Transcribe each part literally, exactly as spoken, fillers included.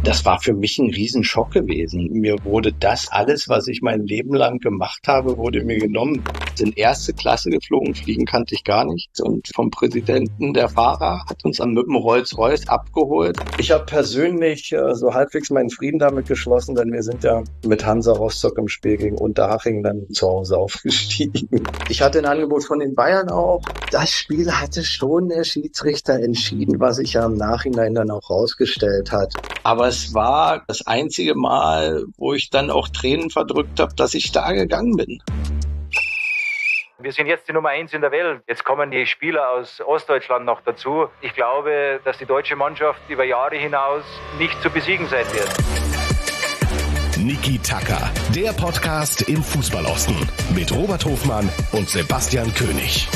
Das war für mich ein Riesenschock gewesen. Mir wurde das alles, was ich mein Leben lang gemacht habe, wurde mir genommen. In erste Klasse geflogen, fliegen kannte ich gar nicht. Und vom Präsidenten der Fahrer hat uns dann mit dem Rolls-Royce abgeholt. Ich habe persönlich äh, so halbwegs meinen Frieden damit geschlossen, denn wir sind ja mit Hansa Rostock im Spiel gegen Unterhaching dann zu Hause aufgestiegen. Ich hatte ein Angebot von den Bayern auch. Das Spiel hatte schon der Schiedsrichter entschieden, was sich ja im Nachhinein dann auch rausgestellt hat. Aber es war das einzige Mal, wo ich dann auch Tränen verdrückt habe, dass ich da gegangen bin. Wir sind jetzt die Nummer eins in der Welt. Jetzt kommen die Spieler aus Ostdeutschland noch dazu. Ich glaube, dass die deutsche Mannschaft über Jahre hinaus nicht zu besiegen sein wird. Niki Tacker, der Podcast im Fußballosten mit Robert Hofmann und Sebastian König.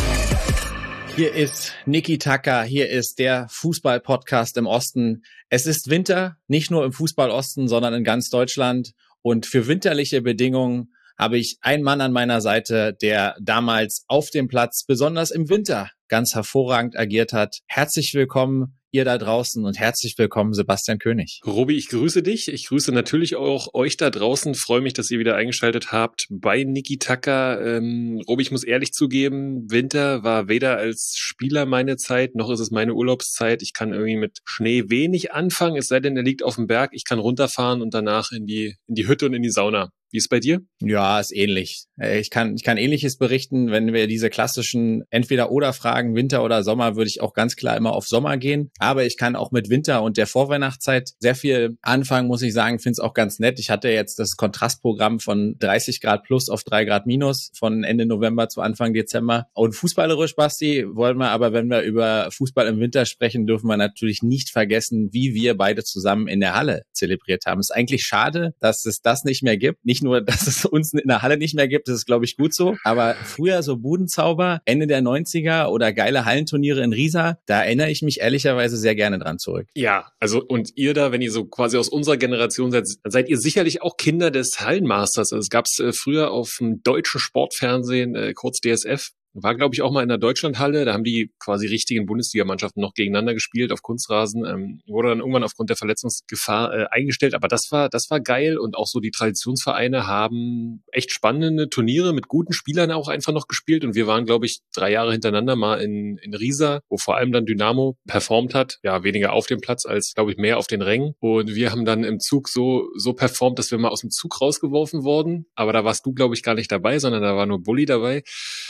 Hier ist Niki Tacker, hier ist der Fußball-Podcast im Osten. Es ist Winter, nicht nur im Fußballosten, sondern in ganz Deutschland. Und für winterliche Bedingungen habe ich einen Mann an meiner Seite, der damals auf dem Platz, besonders im Winter, ganz hervorragend agiert hat. Herzlich willkommen, ihr da draußen, und herzlich willkommen, Sebastian König. Robi, ich grüße dich. Ich grüße natürlich auch euch da draußen. Freue mich, dass ihr wieder eingeschaltet habt bei Niki Tacker. Ähm, Robi, ich muss ehrlich zugeben, Winter war weder als Spieler meine Zeit, noch ist es meine Urlaubszeit. Ich kann irgendwie mit Schnee wenig anfangen, es sei denn, der liegt auf dem Berg. Ich kann runterfahren und danach in die, in die Hütte und in die Sauna. Wie ist es bei dir? Ja, ist ähnlich. Ich kann, ich kann Ähnliches berichten. Wenn wir diese klassischen Entweder-oder-Fragen, Winter oder Sommer, würde ich auch ganz klar immer auf Sommer gehen. Aber ich kann auch mit Winter und der Vorweihnachtszeit sehr viel anfangen, muss ich sagen. Finde es auch ganz nett. Ich hatte jetzt das Kontrastprogramm von dreißig Grad plus auf drei Grad minus von Ende November zu Anfang Dezember. Und fußballerisch, Basti, wollen wir aber, wenn wir über Fußball im Winter sprechen, dürfen wir natürlich nicht vergessen, wie wir beide zusammen in der Halle zelebriert haben. Es ist eigentlich schade, dass es das nicht mehr gibt. Nicht nur, dass es uns in der Halle nicht mehr gibt, das ist, glaube ich, gut so. Aber früher so Budenzauber, Ende der neunziger oder geile Hallenturniere in Riesa, da erinnere ich mich ehrlicherweise sehr gerne dran zurück. Ja, also und ihr da, wenn ihr so quasi aus unserer Generation seid, seid ihr sicherlich auch Kinder des Hallenmasters. Also es gab es äh, früher auf dem deutschen Sportfernsehen, äh, kurz D S F, war, glaube ich, auch mal in der Deutschlandhalle. Da haben die quasi richtigen Bundesligamannschaften noch gegeneinander gespielt auf Kunstrasen. Ähm, wurde dann irgendwann aufgrund der Verletzungsgefahr äh, eingestellt. Aber das war, das war geil. Und auch so die Traditionsvereine haben echt spannende Turniere mit guten Spielern auch einfach noch gespielt. Und wir waren, glaube ich, drei Jahre hintereinander mal in, in Riesa, wo vor allem dann Dynamo performt hat. Ja, weniger auf dem Platz als, glaube ich, mehr auf den Rängen. Und wir haben dann im Zug so, so performt, dass wir mal aus dem Zug rausgeworfen wurden. Aber da warst du, glaube ich, gar nicht dabei, sondern da war nur Bulli dabei.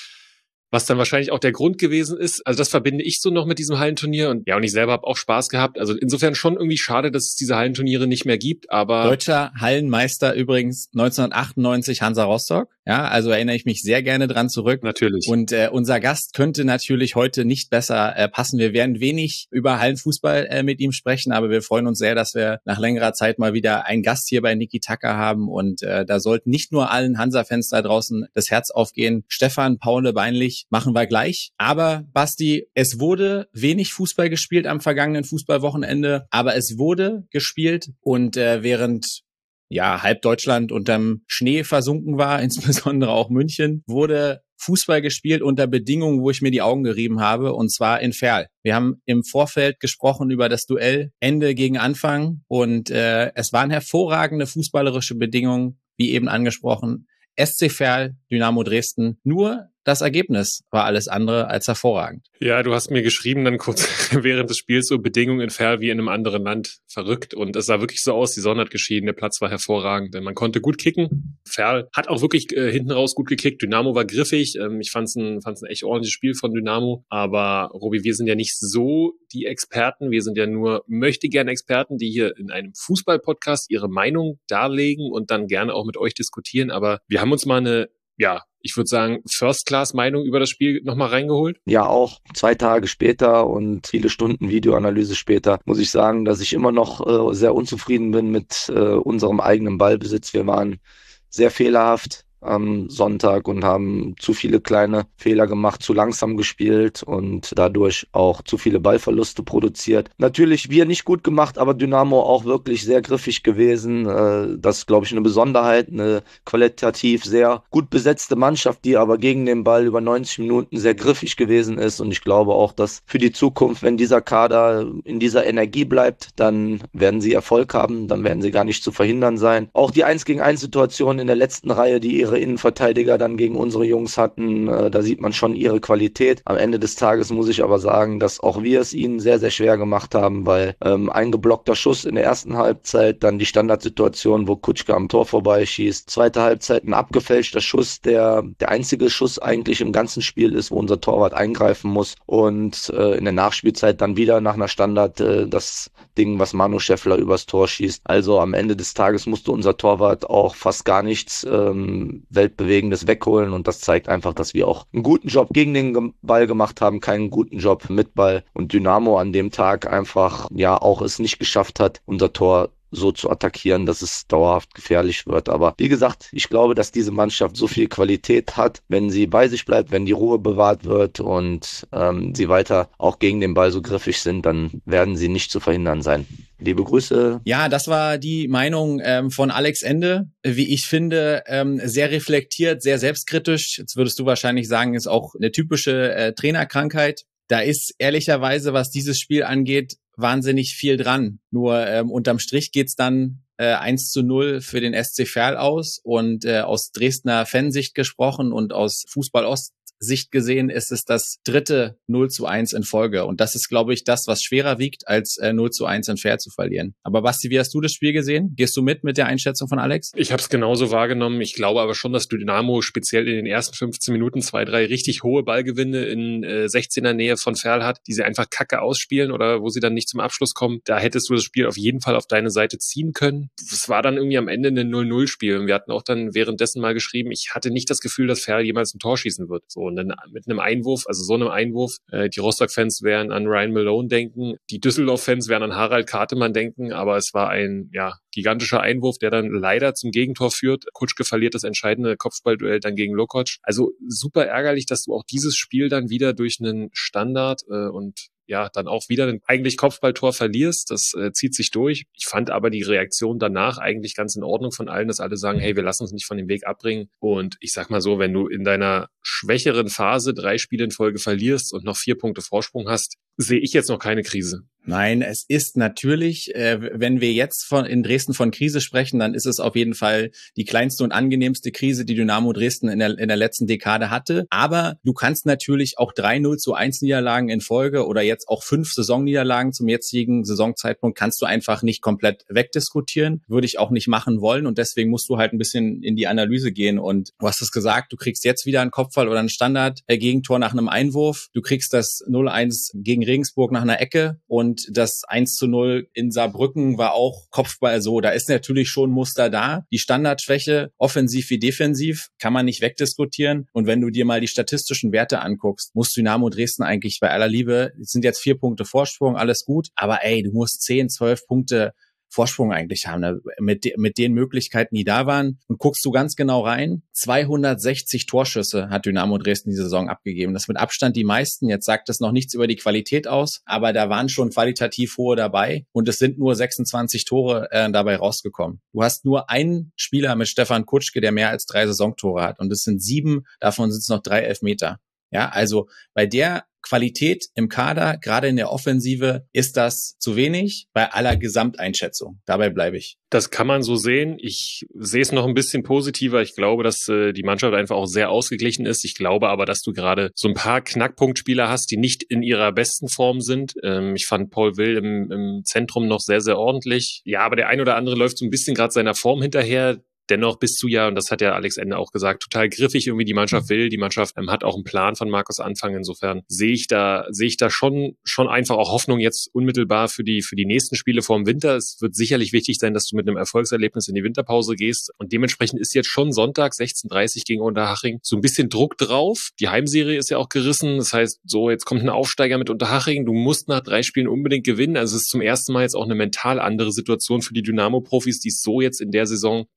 Was dann wahrscheinlich auch der Grund gewesen ist. Also das verbinde ich so noch mit diesem Hallenturnier. Und ja, und ich selber habe auch Spaß gehabt. Also insofern schon irgendwie schade, dass es diese Hallenturniere nicht mehr gibt. Aber Deutscher Hallenmeister übrigens neunzehnhundertachtundneunzig Hansa Rostock. Ja, also erinnere ich mich sehr gerne dran zurück. Natürlich. Und äh, unser Gast könnte natürlich heute nicht besser äh, passen. Wir werden wenig über Hallenfußball äh, mit ihm sprechen, aber wir freuen uns sehr, dass wir nach längerer Zeit mal wieder einen Gast hier bei Niki Tacker haben. Und äh, da sollten nicht nur allen Hansa-Fans da draußen das Herz aufgehen. Stefan Paule Beinlich machen wir gleich. Aber Basti, es wurde wenig Fußball gespielt am vergangenen Fußballwochenende, aber es wurde gespielt. Und äh, während ja halb Deutschland unterm Schnee versunken war, insbesondere auch München, wurde Fußball gespielt unter Bedingungen, wo ich mir die Augen gerieben habe, und zwar in Verl. Wir haben im Vorfeld gesprochen über das Duell Ende gegen Anfang und äh, es waren hervorragende fußballerische Bedingungen, wie eben angesprochen. S C Verl, Dynamo Dresden, nur das Ergebnis war alles andere als hervorragend. Ja, du hast mir geschrieben dann kurz während des Spiels so Bedingungen in Verl wie in einem anderen Land. Verrückt. Und es sah wirklich so aus, die Sonne hat geschienen, der Platz war hervorragend. Man konnte gut kicken. Verl hat auch wirklich äh, hinten raus gut gekickt. Dynamo war griffig. Ähm, ich fand es ein, fand's ein echt ordentliches Spiel von Dynamo. Aber Robi, wir sind ja nicht so die Experten. Wir sind ja nur Möchtegern-Experten, die hier in einem Fußball-Podcast ihre Meinung darlegen und dann gerne auch mit euch diskutieren. Aber wir haben uns mal eine, ja, ich würde sagen, First-Class-Meinung über das Spiel nochmal reingeholt? Ja, auch zwei Tage später und viele Stunden Videoanalyse später muss ich sagen, dass ich immer noch äh, sehr unzufrieden bin mit äh, unserem eigenen Ballbesitz. Wir waren sehr fehlerhaft am Sonntag und haben zu viele kleine Fehler gemacht, zu langsam gespielt und dadurch auch zu viele Ballverluste produziert. Natürlich wir nicht gut gemacht, aber Dynamo auch wirklich sehr griffig gewesen. Das ist, glaube ich, eine Besonderheit, eine qualitativ sehr gut besetzte Mannschaft, die aber gegen den Ball über neunzig Minuten sehr griffig gewesen ist. Und ich glaube auch, dass für die Zukunft, wenn dieser Kader in dieser Energie bleibt, dann werden sie Erfolg haben, dann werden sie gar nicht zu verhindern sein. Auch die eins gegen eins Situation in der letzten Reihe, die ihre Innenverteidiger dann gegen unsere Jungs hatten, da sieht man schon ihre Qualität. Am Ende des Tages muss ich aber sagen, dass auch wir es ihnen sehr, sehr schwer gemacht haben, weil ähm, ein geblockter Schuss in der ersten Halbzeit, dann die Standardsituation, wo Kutschke am Tor vorbeischießt, zweite Halbzeit ein abgefälschter Schuss, der der einzige Schuss eigentlich im ganzen Spiel ist, wo unser Torwart eingreifen muss und äh, in der Nachspielzeit dann wieder nach einer Standard äh, das Ding, was Manu Schäffler übers Tor schießt. Also am Ende des Tages musste unser Torwart auch fast gar nichts ähm, Weltbewegendes wegholen und das zeigt einfach, dass wir auch einen guten Job gegen den Ball gemacht haben, keinen guten Job mit Ball und Dynamo an dem Tag einfach ja auch es nicht geschafft hat, unser Tor so zu attackieren, dass es dauerhaft gefährlich wird. Aber wie gesagt, ich glaube, dass diese Mannschaft so viel Qualität hat, wenn sie bei sich bleibt, wenn die Ruhe bewahrt wird und ähm, sie weiter auch gegen den Ball so griffig sind, dann werden sie nicht zu verhindern sein. Liebe Grüße. Ja, das war die Meinung ähm, von Alex Ende. Wie ich finde, ähm, sehr reflektiert, sehr selbstkritisch. Jetzt würdest du wahrscheinlich sagen, ist auch eine typische äh, Trainerkrankheit. Da ist ehrlicherweise, was dieses Spiel angeht, wahnsinnig viel dran. Nur ähm, unterm Strich geht's dann äh, eins zu null für den S C Verl aus. Und äh, aus Dresdner Fansicht gesprochen und aus Fußball Ost Sicht gesehen ist es das dritte null zu eins in Folge. Und das ist, glaube ich, das, was schwerer wiegt, als äh, null zu eins in Fair zu verlieren. Aber Basti, wie hast du das Spiel gesehen? Gehst du mit mit der Einschätzung von Alex? Ich habe es genauso wahrgenommen. Ich glaube aber schon, dass Dynamo speziell in den ersten fünfzehn Minuten zwei, drei richtig hohe Ballgewinne in äh, sechzehner Nähe von Verl hat, die sie einfach kacke ausspielen oder wo sie dann nicht zum Abschluss kommen. Da hättest du das Spiel auf jeden Fall auf deine Seite ziehen können. Es war dann irgendwie am Ende ein null null Spiel. Und wir hatten auch dann währenddessen mal geschrieben, ich hatte nicht das Gefühl, dass Verl jemals ein Tor schießen wird. So, und dann mit einem Einwurf, also so einem Einwurf, äh, die Rostock-Fans werden an Ryan Malone denken, die Düsseldorf-Fans werden an Harald Kartemann denken, aber es war ein ja gigantischer Einwurf, der dann leider zum Gegentor führt. Kutschke verliert das entscheidende Kopfballduell dann gegen Lokoc. Also super ärgerlich, dass du auch dieses Spiel dann wieder durch einen Standard äh, und ja, dann auch wieder ein eigentlich Kopfballtor verlierst. Das äh, zieht sich durch. Ich fand aber die Reaktion danach eigentlich ganz in Ordnung von allen, dass alle sagen, hey, wir lassen uns nicht von dem Weg abbringen. Und ich sag mal so, wenn du in deiner schwächeren Phase drei Spiele in Folge verlierst und noch vier Punkte Vorsprung hast, sehe ich jetzt noch keine Krise. Nein, es ist natürlich, äh, wenn wir jetzt von in Dresden von Krise sprechen, dann ist es auf jeden Fall die kleinste und angenehmste Krise, die Dynamo Dresden in der, in der letzten Dekade hatte. Aber du kannst natürlich auch drei null zu eins Niederlagen in Folge oder jetzt auch fünf Saisonniederlagen zum jetzigen Saisonzeitpunkt kannst du einfach nicht komplett wegdiskutieren. Würde ich auch nicht machen wollen und deswegen musst du halt ein bisschen in die Analyse gehen. Und du hast es gesagt, du kriegst jetzt wieder einen Kopfball oder ein Standard-Gegentor nach einem Einwurf. Du kriegst das null eins gegen Regensburg nach einer Ecke und Und das eins zu null in Saarbrücken war auch Kopfball so. Da ist natürlich schon ein Muster da. Die Standardschwäche, offensiv wie defensiv, kann man nicht wegdiskutieren. Und wenn du dir mal die statistischen Werte anguckst, muss Dynamo Dresden eigentlich bei aller Liebe, es sind jetzt vier Punkte Vorsprung, alles gut. Aber ey, du musst zehn, zwölf Punkte Vorsprung eigentlich haben, ne? mit, de- mit den Möglichkeiten, die da waren. Und guckst du ganz genau rein, zweihundertsechzig Torschüsse hat Dynamo Dresden die Saison abgegeben. Das mit Abstand die meisten. Jetzt sagt das noch nichts über die Qualität aus, aber da waren schon qualitativ hohe dabei und es sind nur sechsundzwanzig Tore äh, dabei rausgekommen. Du hast nur einen Spieler mit Stefan Kutschke, der mehr als drei Saisontore hat und es sind sieben, davon sind es noch drei Elfmeter. Ja, also bei der Qualität im Kader, gerade in der Offensive, ist das zu wenig bei aller Gesamteinschätzung. Dabei bleibe ich. Das kann man so sehen. Ich sehe es noch ein bisschen positiver. Ich glaube, dass äh, die Mannschaft einfach auch sehr ausgeglichen ist. Ich glaube aber, dass du gerade so ein paar Knackpunktspieler hast, die nicht in ihrer besten Form sind. Ähm, ich fand Paul Will im, im Zentrum noch sehr, sehr ordentlich. Ja, aber der ein oder andere läuft so ein bisschen gerade seiner Form hinterher. Dennoch bist du ja, und das hat ja Alex Ende auch gesagt, total griffig irgendwie die Mannschaft will. Die Mannschaft ähm, hat auch einen Plan von Markus Anfang. Insofern sehe ich da, sehe ich da schon, schon einfach auch Hoffnung jetzt unmittelbar für die, für die nächsten Spiele vor dem Winter. Es wird sicherlich wichtig sein, dass du mit einem Erfolgserlebnis in die Winterpause gehst. Und dementsprechend ist jetzt schon Sonntag sechzehn Uhr dreißig gegen Unterhaching so ein bisschen Druck drauf. Die Heimserie ist ja auch gerissen. Das heißt, so, jetzt kommt ein Aufsteiger mit Unterhaching. Du musst nach drei Spielen unbedingt gewinnen. Also es ist zum ersten Mal jetzt auch eine mental andere Situation für die Dynamo-Profis, die es so jetzt in der Saison bisher noch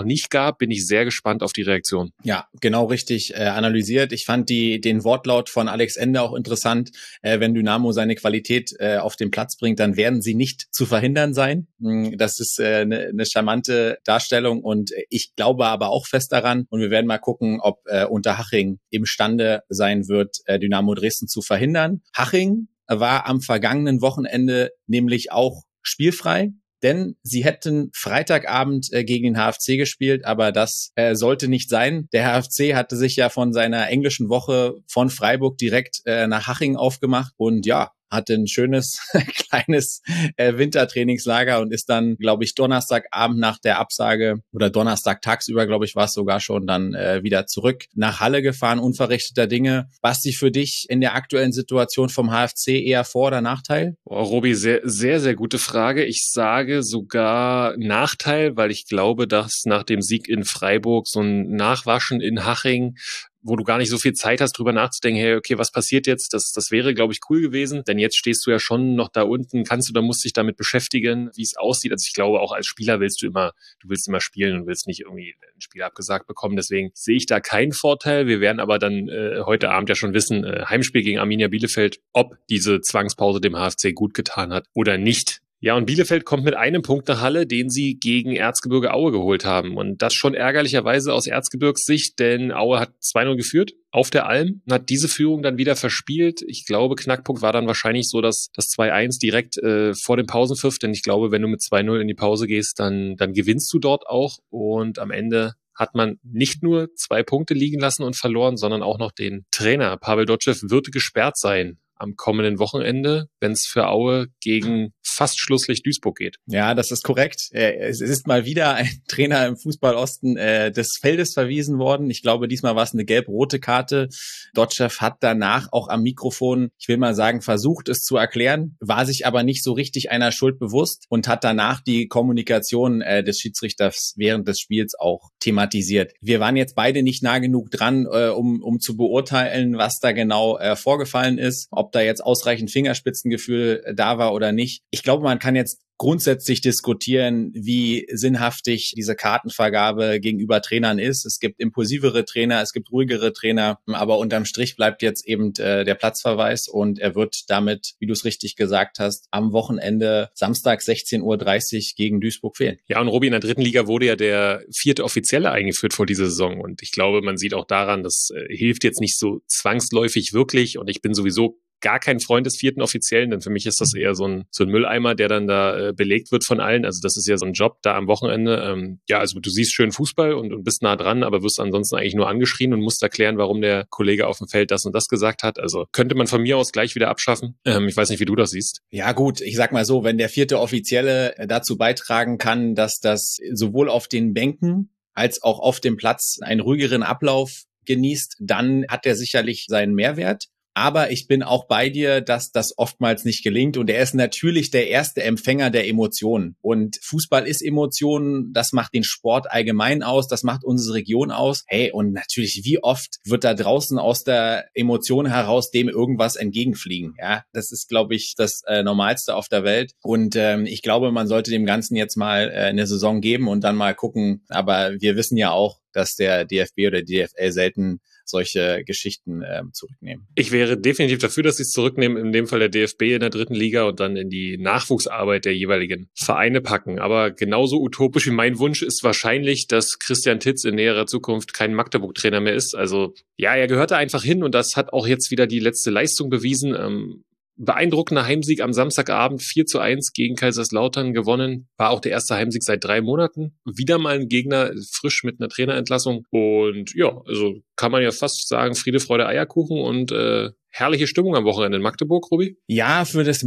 nicht gab, bin ich sehr gespannt auf die Reaktion. Ja, genau richtig äh, analysiert. Ich fand die den Wortlaut von Alex Ende auch interessant. Äh, wenn Dynamo seine Qualität äh, auf den Platz bringt, dann werden sie nicht zu verhindern sein. Das ist eine äh, ne, ne charmante Darstellung und ich glaube aber auch fest daran und wir werden mal gucken, ob äh, Unterhaching imstande sein wird, äh, Dynamo Dresden zu verhindern. Haching war am vergangenen Wochenende nämlich auch spielfrei. Denn sie hätten Freitagabend äh, gegen den H F C gespielt, aber das äh, sollte nicht sein. Der H F C hatte sich ja von seiner englischen Woche von Freiburg direkt äh, nach Haching aufgemacht und ja, hatte ein schönes kleines äh, Wintertrainingslager und ist dann, glaube ich, Donnerstagabend nach der Absage oder Donnerstag tagsüber, glaube ich, war es sogar schon, dann äh, wieder zurück nach Halle gefahren, unverrichteter Dinge. Basti, für dich in der aktuellen Situation vom H F C eher Vor- oder Nachteil? Oh, Robi, sehr, sehr, sehr gute Frage. Ich sage sogar Nachteil, weil ich glaube, dass nach dem Sieg in Freiburg so ein Nachwaschen in Haching, wo du gar nicht so viel Zeit hast, drüber nachzudenken, hey, okay, was passiert jetzt? Das, das wäre, glaube ich, cool gewesen. Denn jetzt stehst du ja schon noch da unten, kannst du, da musst dich damit beschäftigen, wie es aussieht. Also ich glaube, auch als Spieler willst du immer, du willst immer spielen und willst nicht irgendwie ein Spiel abgesagt bekommen. Deswegen sehe ich da keinen Vorteil. Wir werden aber dann äh, heute Abend ja schon wissen, äh, Heimspiel gegen Arminia Bielefeld, ob diese Zwangspause dem H F C gut getan hat oder nicht. Ja, und Bielefeld kommt mit einem Punkt nach Halle, den sie gegen Erzgebirge Aue geholt haben. Und das schon ärgerlicherweise aus Erzgebirgssicht, denn Aue hat zwei null geführt auf der Alm und hat diese Führung dann wieder verspielt. Ich glaube, Knackpunkt war dann wahrscheinlich so, dass das zwei eins direkt äh, vor dem Pausenpfiff, denn ich glaube, wenn du mit zwei null in die Pause gehst, dann, dann gewinnst du dort auch. Und am Ende hat man nicht nur zwei Punkte liegen lassen und verloren, sondern auch noch den Trainer. Pavel Dotschew wird gesperrt sein am kommenden Wochenende, wenn es für Aue gegen fast Schlusslicht Duisburg geht. Ja, das ist korrekt. Es ist mal wieder ein Trainer im Fußballosten äh, des Feldes verwiesen worden. Ich glaube, diesmal war es eine gelb-rote Karte. Dotschew hat danach auch am Mikrofon, ich will mal sagen, versucht es zu erklären, war sich aber nicht so richtig einer Schuld bewusst und hat danach die Kommunikation äh, des Schiedsrichters während des Spiels auch thematisiert. Wir waren jetzt beide nicht nah genug dran, äh, um, um zu beurteilen, was da genau äh, vorgefallen ist, ob da jetzt ausreichend Fingerspitzengefühl äh, da war oder nicht. Ich glaube, man kann jetzt grundsätzlich diskutieren, wie sinnhaftig diese Kartenvergabe gegenüber Trainern ist. Es gibt impulsivere Trainer, es gibt ruhigere Trainer, aber unterm Strich bleibt jetzt eben äh, der Platzverweis und er wird damit, wie du es richtig gesagt hast, am Wochenende Samstag sechzehn Uhr dreißig gegen Duisburg fehlen. Ja, und Robi, in der dritten Liga wurde ja der vierte Offizielle eingeführt vor dieser Saison und ich glaube, man sieht auch daran, das äh, hilft jetzt nicht so zwangsläufig wirklich und ich bin sowieso gar kein Freund des vierten Offiziellen, denn für mich ist das eher so ein, so ein Mülleimer, der dann da äh, belegt wird von allen. Also das ist ja so ein Job da am Wochenende. Ähm, ja, also du siehst schön Fußball und, und bist nah dran, aber wirst ansonsten eigentlich nur angeschrien und musst erklären, warum der Kollege auf dem Feld das und das gesagt hat. Also könnte man von mir aus gleich wieder abschaffen. Ähm, ich weiß nicht, wie du das siehst. Ja gut, ich sag mal so, wenn der vierte Offizielle dazu beitragen kann, dass das sowohl auf den Bänken als auch auf dem Platz einen ruhigeren Ablauf genießt, dann hat er sicherlich seinen Mehrwert. Aber ich bin auch bei dir, dass das oftmals nicht gelingt. Und er ist natürlich der erste Empfänger der Emotionen. Und Fußball ist Emotionen, das macht den Sport allgemein aus, das macht unsere Region aus. Hey, und natürlich, wie oft wird da draußen aus der Emotion heraus dem irgendwas entgegenfliegen? Ja, das ist, glaube ich, das äh, Normalste auf der Welt. Und ähm, ich glaube, man sollte dem Ganzen jetzt mal äh, eine Saison geben und dann mal gucken. Aber wir wissen ja auch, dass der D F B oder D F L selten solche Geschichten ähm, zurücknehmen. Ich wäre definitiv dafür, dass sie es zurücknehmen, in dem Fall der D F B in der dritten Liga und dann in die Nachwuchsarbeit der jeweiligen Vereine packen. Aber genauso utopisch wie mein Wunsch ist wahrscheinlich, dass Christian Titz in näherer Zukunft kein Magdeburg-Trainer mehr ist. Also ja, er gehört da einfach hin und das hat auch jetzt wieder die letzte Leistung bewiesen. Ähm, Beeindruckender Heimsieg am Samstagabend, vier zu eins gegen Kaiserslautern gewonnen. War auch der erste Heimsieg seit drei Monaten. Wieder mal ein Gegner frisch mit einer Trainerentlassung. Und ja, also kann man ja fast sagen, Friede, Freude, Eierkuchen und äh, herrliche Stimmung am Wochenende in Magdeburg, Robi? Ja, für das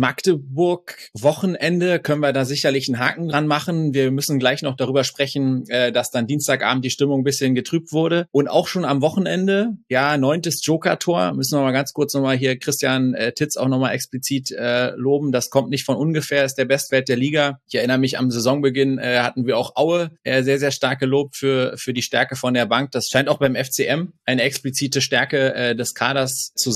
Magdeburg-Wochenende können wir da sicherlich einen Haken dran machen. Wir müssen gleich noch darüber sprechen, dass dann Dienstagabend die Stimmung ein bisschen getrübt wurde. Und auch schon am Wochenende, ja, neuntes Joker-Tor. Müssen wir mal ganz kurz nochmal hier Christian äh, Titz auch nochmal explizit äh, loben. Das kommt nicht von ungefähr, ist der Bestwert der Liga. Ich erinnere mich, am Saisonbeginn äh, hatten wir auch Aue äh, sehr, sehr stark gelobt für, für die Stärke von der Bank. Das scheint auch beim F C M eine explizite Stärke äh, des Kaders zu sein.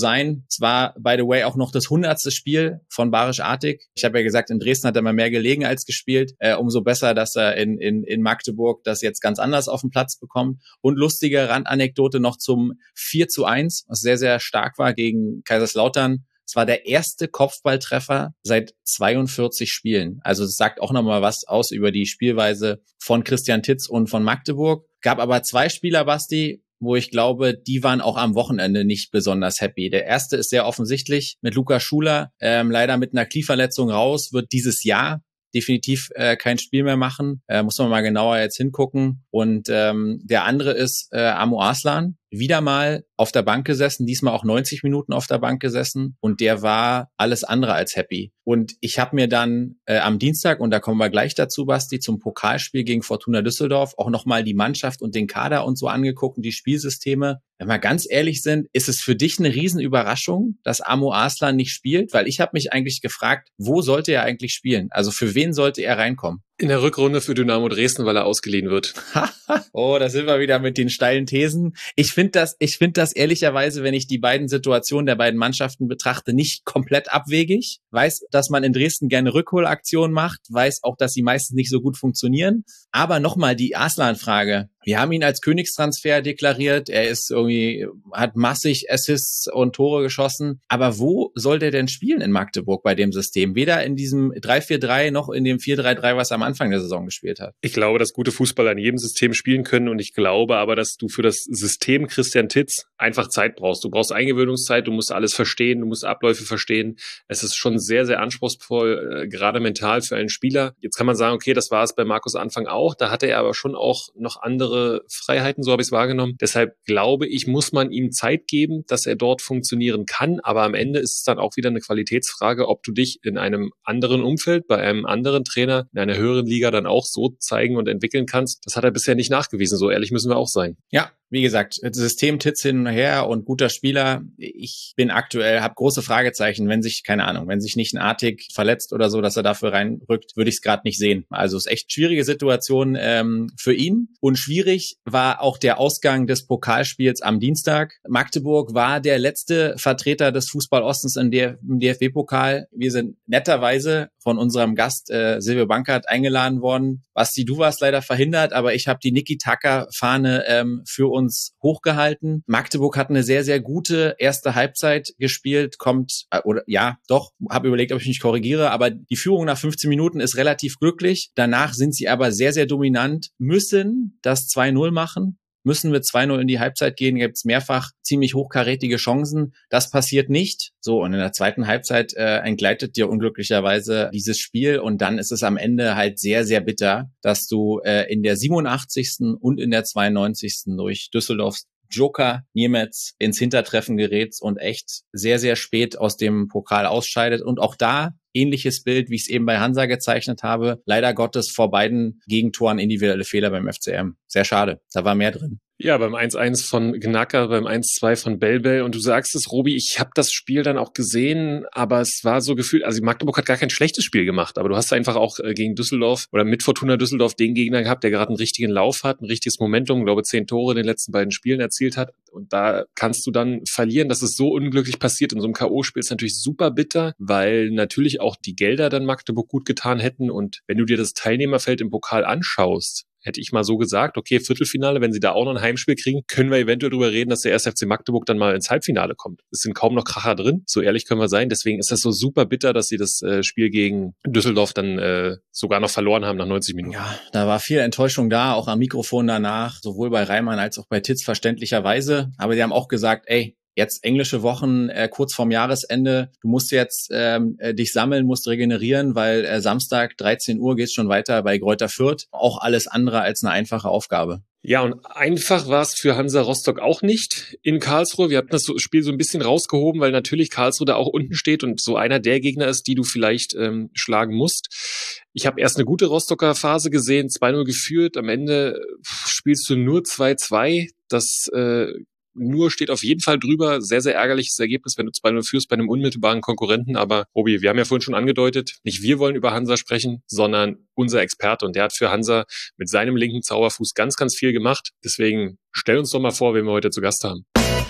Es war, by the way, auch noch das hundertste Spiel von Barisch Artig. Ich habe ja gesagt, in Dresden hat er mal mehr gelegen als gespielt. Äh, umso besser, dass er in, in, in Magdeburg das jetzt ganz anders auf den Platz bekommt. Und lustige Randanekdote noch zum vier zu eins, was sehr, sehr stark war gegen Kaiserslautern. Es war der erste Kopfballtreffer seit zweiundvierzig Spielen. Also es sagt auch nochmal was aus über die Spielweise von Christian Titz und von Magdeburg. Gab aber zwei Spieler, Basti, wo ich glaube, die waren auch am Wochenende nicht besonders happy. Der erste ist sehr offensichtlich mit Lukas Schuler, ähm, leider mit einer Knieverletzung raus, wird dieses Jahr definitiv äh, kein Spiel mehr machen. Äh, muss man mal genauer jetzt hingucken. Und ähm, der andere ist äh, Amo Arslan. Wieder mal auf der Bank gesessen, diesmal auch neunzig Minuten auf der Bank gesessen und der war alles andere als happy. Und ich habe mir dann äh, am Dienstag, und da kommen wir gleich dazu, Basti, zum Pokalspiel gegen Fortuna Düsseldorf auch nochmal die Mannschaft und den Kader und so angeguckt und die Spielsysteme. Wenn wir ganz ehrlich sind, ist es für dich eine Riesenüberraschung, dass Amo Arslan nicht spielt? Weil ich habe mich eigentlich gefragt, wo sollte er eigentlich spielen? Also für wen sollte er reinkommen? In der Rückrunde für Dynamo Dresden, weil er ausgeliehen wird. Oh, da sind wir wieder mit den steilen Thesen. Ich finde das, ich finde das ehrlicherweise, wenn ich die beiden Situationen der beiden Mannschaften betrachte, nicht komplett abwegig. Weiß, dass man in Dresden gerne Rückholaktionen macht, weiß auch, dass sie meistens nicht so gut funktionieren. Aber nochmal die Arslan-Frage. Wir haben ihn als Königstransfer deklariert. Er ist irgendwie, hat massig Assists und Tore geschossen. Aber wo soll der denn spielen in Magdeburg bei dem System? Weder in diesem drei vier drei noch in dem vier drei drei, was er am Anfang der Saison gespielt hat. Ich glaube, dass gute Fußballer in jedem System spielen können und ich glaube aber, dass du für das System Christian Titz einfach Zeit brauchst. Du brauchst Eingewöhnungszeit, du musst alles verstehen, du musst Abläufe verstehen. Es ist schon sehr, sehr anspruchsvoll, äh, gerade mental für einen Spieler. Jetzt kann man sagen, okay, das war es bei Markus Anfang auch. Da hatte er aber schon auch noch andere Freiheiten, so habe ich es wahrgenommen. Deshalb glaube ich, muss man ihm Zeit geben, dass er dort funktionieren kann. Aber am Ende ist es dann auch wieder eine Qualitätsfrage, ob du dich in einem anderen Umfeld, bei einem anderen Trainer, in einer höheren Liga dann auch so zeigen und entwickeln kannst. Das hat er bisher nicht nachgewiesen. So ehrlich müssen wir auch sein. Ja, wie gesagt, System Titz hin und her und guter Spieler. Ich bin aktuell, habe große Fragezeichen, wenn sich, keine Ahnung, wenn sich nicht ein Artig verletzt oder so, dass er dafür reinrückt, würde ich es gerade nicht sehen. Also es ist echt schwierige Situation ähm, für ihn. Und schwierig war auch der Ausgang des Pokalspiels am Dienstag. Magdeburg war der letzte Vertreter des Fußball-Ostens in der, im D F B-Pokal. Wir sind netterweise von unserem Gast äh, Silvio Bankert eingeladen worden. Basti, du warst leider verhindert, aber ich habe die Niki-Taka-Fahne ähm, für uns hochgehalten. Magdeburg hat eine sehr, sehr gute erste Halbzeit gespielt, kommt, äh, oder ja, doch, habe überlegt, ob ich mich korrigiere, aber die Führung nach fünfzehn Minuten ist relativ glücklich. Danach sind sie aber sehr, sehr dominant, müssen das zwei null machen. Müssen wir zwei null in die Halbzeit gehen, gibt es mehrfach ziemlich hochkarätige Chancen. Das passiert nicht. So, und in der zweiten Halbzeit äh, entgleitet dir unglücklicherweise dieses Spiel und dann ist es am Ende halt sehr, sehr bitter, dass du äh, in der siebenundachtzigsten und in der zweiundneunzigsten durch Düsseldorfs Joker Niemetz ins Hintertreffen gerät und echt sehr, sehr spät aus dem Pokal ausscheidet. Und auch da ähnliches Bild, wie ich es eben bei Hansa gezeichnet habe. Leider Gottes vor beiden Gegentoren individuelle Fehler beim F C M. Sehr schade, da war mehr drin. Ja, beim eins eins von Gnacker, beim eins zwei von Belbel. Und du sagst es, Robi, ich habe das Spiel dann auch gesehen, aber es war so gefühlt, also Magdeburg hat gar kein schlechtes Spiel gemacht, aber du hast einfach auch äh, gegen Düsseldorf oder mit Fortuna Düsseldorf den Gegner gehabt, der gerade einen richtigen Lauf hat, ein richtiges Momentum, ich glaube zehn Tore in den letzten beiden Spielen erzielt hat. Und da kannst du dann verlieren, dass es so unglücklich passiert in so einem K O-Spiel, ist natürlich super bitter, weil natürlich auch die Gelder dann Magdeburg gut getan hätten. Und wenn du dir das Teilnehmerfeld im Pokal anschaust, hätte ich mal so gesagt, okay, Viertelfinale, wenn sie da auch noch ein Heimspiel kriegen, können wir eventuell drüber reden, dass der erste F C Magdeburg dann mal ins Halbfinale kommt. Es sind kaum noch Kracher drin, so ehrlich können wir sein. Deswegen ist das so super bitter, dass sie das äh, Spiel gegen Düsseldorf dann äh, sogar noch verloren haben nach neunzig Minuten. Ja, da war viel Enttäuschung da, auch am Mikrofon danach, sowohl bei Reimann als auch bei Titz verständlicherweise. Aber die haben auch gesagt, ey, jetzt englische Wochen äh, kurz vorm Jahresende. Du musst jetzt ähm, äh, dich sammeln, musst regenerieren, weil äh, Samstag dreizehn Uhr geht's schon weiter bei Greuther Fürth. Auch alles andere als eine einfache Aufgabe. Ja, und einfach war es für Hansa Rostock auch nicht in Karlsruhe. Wir hatten das Spiel so ein bisschen rausgehoben, weil natürlich Karlsruhe da auch unten steht und so einer der Gegner ist, die du vielleicht ähm, schlagen musst. Ich habe erst eine gute Rostocker Phase gesehen, zwei null geführt. Am Ende spielst du nur zwei zwei. Das äh, Nur steht auf jeden Fall drüber. Sehr, sehr ärgerliches Ergebnis, wenn du zwei null führst bei einem unmittelbaren Konkurrenten. Aber Robi, wir haben ja vorhin schon angedeutet, nicht wir wollen über Hansa sprechen, sondern unser Experte. Und der hat für Hansa mit seinem linken Zauberfuß ganz, ganz viel gemacht. Deswegen stell uns doch mal vor, wen wir heute zu Gast haben.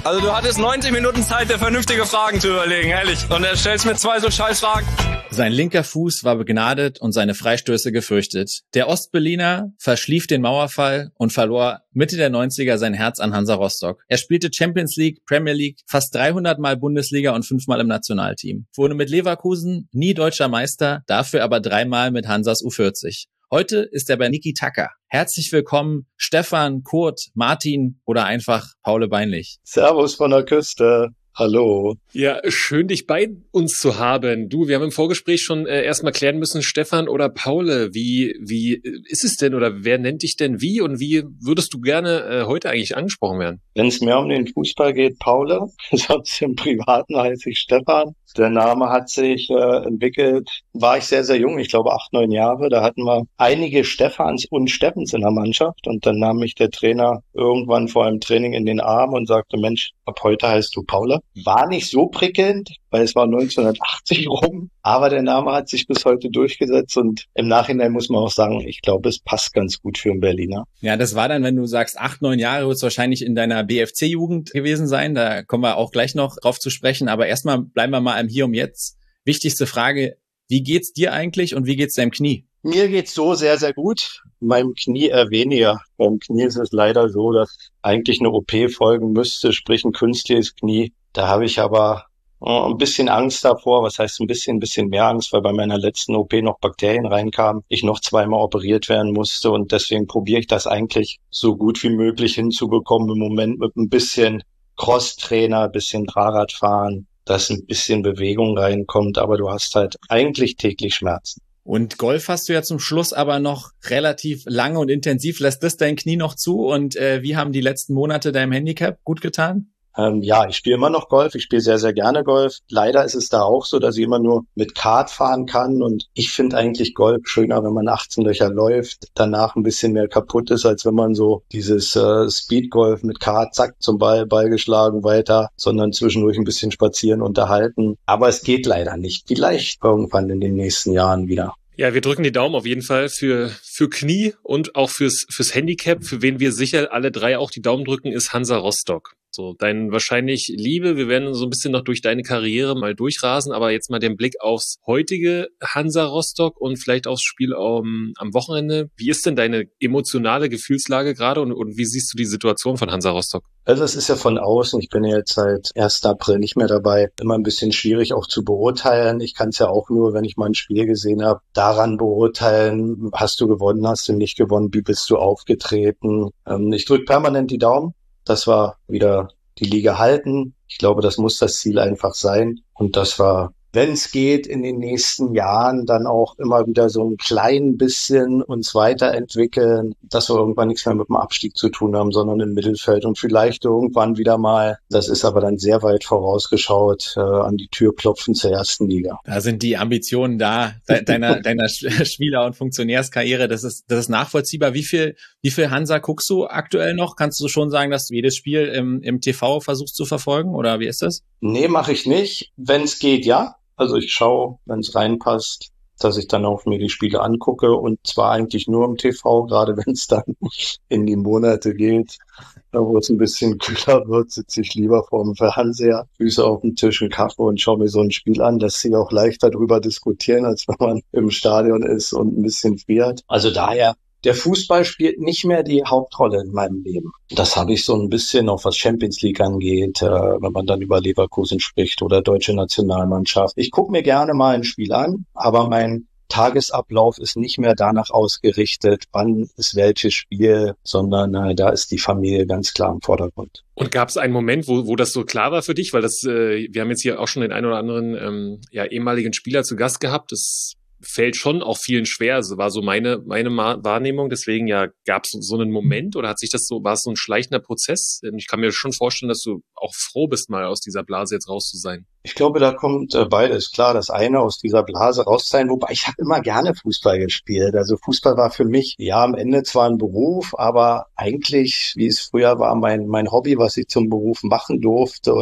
Also du hattest neunzig Minuten Zeit, dir vernünftige Fragen zu überlegen, ehrlich. Und er stellst mir zwei so scheiß Fragen. Sein linker Fuß war begnadet und seine Freistöße gefürchtet. Der Ostberliner verschlief den Mauerfall und verlor Mitte der neunziger sein Herz an Hansa Rostock. Er spielte Champions League, Premier League, fast dreihundert Mal Bundesliga und fünfmal im Nationalteam. Wurde mit Leverkusen nie deutscher Meister, dafür aber dreimal mit Hansas U vierzig. Heute ist er bei Niki Tacker. Herzlich willkommen, Stefan, Kurt, Martin oder einfach Paul Beinlich. Servus von der Küste. Hallo. Ja, schön, dich bei uns zu haben. Du, wir haben im Vorgespräch schon äh, erstmal klären müssen, Stefan oder Paul, wie wie ist es denn oder wer nennt dich denn wie und wie würdest du gerne äh, heute eigentlich angesprochen werden? Wenn es mehr um den Fußball geht, Paul. Sonst im Privaten heiße ich Stefan. Der Name hat sich äh, entwickelt, war ich sehr, sehr jung, ich glaube acht, neun Jahre. Da hatten wir einige Stefans und Steffens in der Mannschaft und dann nahm mich der Trainer irgendwann vor einem Training in den Arm und sagte, Mensch, ab heute heißt du Paul. War nicht so prickelnd, weil es war neunzehnhundertachtzig rum, aber der Name hat sich bis heute durchgesetzt und im Nachhinein muss man auch sagen, ich glaube, es passt ganz gut für einen Berliner. Ja, das war dann, wenn du sagst, acht, neun Jahre, wird es wahrscheinlich in deiner B F C-Jugend gewesen sein. Da kommen wir auch gleich noch drauf zu sprechen. Aber erstmal bleiben wir mal im Hier und Jetzt. Wichtigste Frage, wie geht's dir eigentlich und wie geht's deinem Knie? Mir geht's so sehr, sehr gut. Meinem Knie eher weniger. Beim Knie ist es leider so, dass eigentlich eine O P folgen müsste, sprich ein künstliches Knie. Da habe ich aber oh, ein bisschen Angst davor. Was heißt ein bisschen, ein bisschen mehr Angst, weil bei meiner letzten O P noch Bakterien reinkamen, ich noch zweimal operiert werden musste und deswegen probiere ich das eigentlich so gut wie möglich hinzubekommen im Moment mit ein bisschen Crosstrainer, ein bisschen Fahrradfahren, dass ein bisschen Bewegung reinkommt, aber du hast halt eigentlich täglich Schmerzen. Und Golf hast du ja zum Schluss aber noch relativ lange und intensiv. Lässt das dein Knie noch zu? Und äh, wie haben die letzten Monate deinem Handicap gut getan? Ähm, ja, ich spiele immer noch Golf. Ich spiele sehr, sehr gerne Golf. Leider ist es da auch so, dass ich immer nur mit Kart fahren kann. Und ich finde eigentlich Golf schöner, wenn man achtzehn Löcher läuft, danach ein bisschen mehr kaputt ist, als wenn man so dieses äh, Speedgolf mit Kart, zack, zum Ball, Ball geschlagen, weiter, sondern zwischendurch ein bisschen spazieren, unterhalten. Aber es geht leider nicht. Vielleicht irgendwann in den nächsten Jahren wieder. Ja, wir drücken die Daumen auf jeden Fall für für Knie und auch fürs fürs Handicap. Für wen wir sicher alle drei auch die Daumen drücken, ist Hansa Rostock. So, dein wahrscheinlich Liebe, wir werden so ein bisschen noch durch deine Karriere mal durchrasen, aber jetzt mal den Blick aufs heutige Hansa Rostock und vielleicht aufs Spiel um, am Wochenende. Wie ist denn deine emotionale Gefühlslage gerade und, und wie siehst du die Situation von Hansa Rostock? Also es ist ja von außen, ich bin ja jetzt seit ersten April nicht mehr dabei, immer ein bisschen schwierig auch zu beurteilen. Ich kann es ja auch nur, wenn ich mal ein Spiel gesehen habe, daran beurteilen, hast du gewonnen, hast du nicht gewonnen, wie bist du aufgetreten. Ähm, ich drücke permanent die Daumen, dass wir wieder die Liga halten. Ich glaube, das muss das Ziel einfach sein. Und das war, wenn es geht, in den nächsten Jahren dann auch immer wieder so ein klein bisschen uns weiterentwickeln, dass wir irgendwann nichts mehr mit dem Abstieg zu tun haben, sondern im Mittelfeld und vielleicht irgendwann wieder mal, das ist aber dann sehr weit vorausgeschaut, äh, an die Tür klopfen zur ersten Liga. Da sind die Ambitionen da, de- deiner, deiner Spieler- und Funktionärskarriere, das ist, das ist nachvollziehbar. Wie viel, wie viel Hansa guckst du aktuell noch? Kannst du schon sagen, dass du jedes Spiel im, im T V versuchst zu verfolgen oder wie ist das? Nee, mache ich nicht. Wenn es geht, ja. Also ich schaue, wenn es reinpasst, dass ich dann auch mir die Spiele angucke und zwar eigentlich nur im T V, gerade wenn es dann in die Monate geht, wo es ein bisschen kühler wird, sitze ich lieber vor dem Fernseher, Füße auf dem Tisch, einen Kaffee und schaue mir so ein Spiel an. Lässt sich auch leichter drüber diskutieren, als wenn man im Stadion ist und ein bisschen friert. Also daher, der Fußball spielt nicht mehr die Hauptrolle in meinem Leben. Das habe ich so ein bisschen, auch was Champions League angeht, äh, wenn man dann über Leverkusen spricht oder deutsche Nationalmannschaft. Ich gucke mir gerne mal ein Spiel an, aber mein Tagesablauf ist nicht mehr danach ausgerichtet, wann ist welches Spiel, sondern äh, da ist die Familie ganz klar im Vordergrund. Und gab es einen Moment, wo wo das so klar war für dich? Weil das, äh, wir haben jetzt hier auch schon den einen oder anderen ähm, ja ehemaligen Spieler zu Gast gehabt. Das fällt schon auch vielen schwer. Also war so meine meine Wahrnehmung. Deswegen ja, gab es so einen Moment oder hat sich das so, war es so ein schleichender Prozess? Ich kann mir schon vorstellen, dass du auch froh bist, mal aus dieser Blase jetzt raus zu sein. Ich glaube, da kommt äh, beides. Klar, das eine aus dieser Blase raus sein, wobei ich habe immer gerne Fußball gespielt. Also Fußball war für mich, ja, am Ende zwar ein Beruf, aber eigentlich, wie es früher war, mein mein Hobby, was ich zum Beruf machen durfte und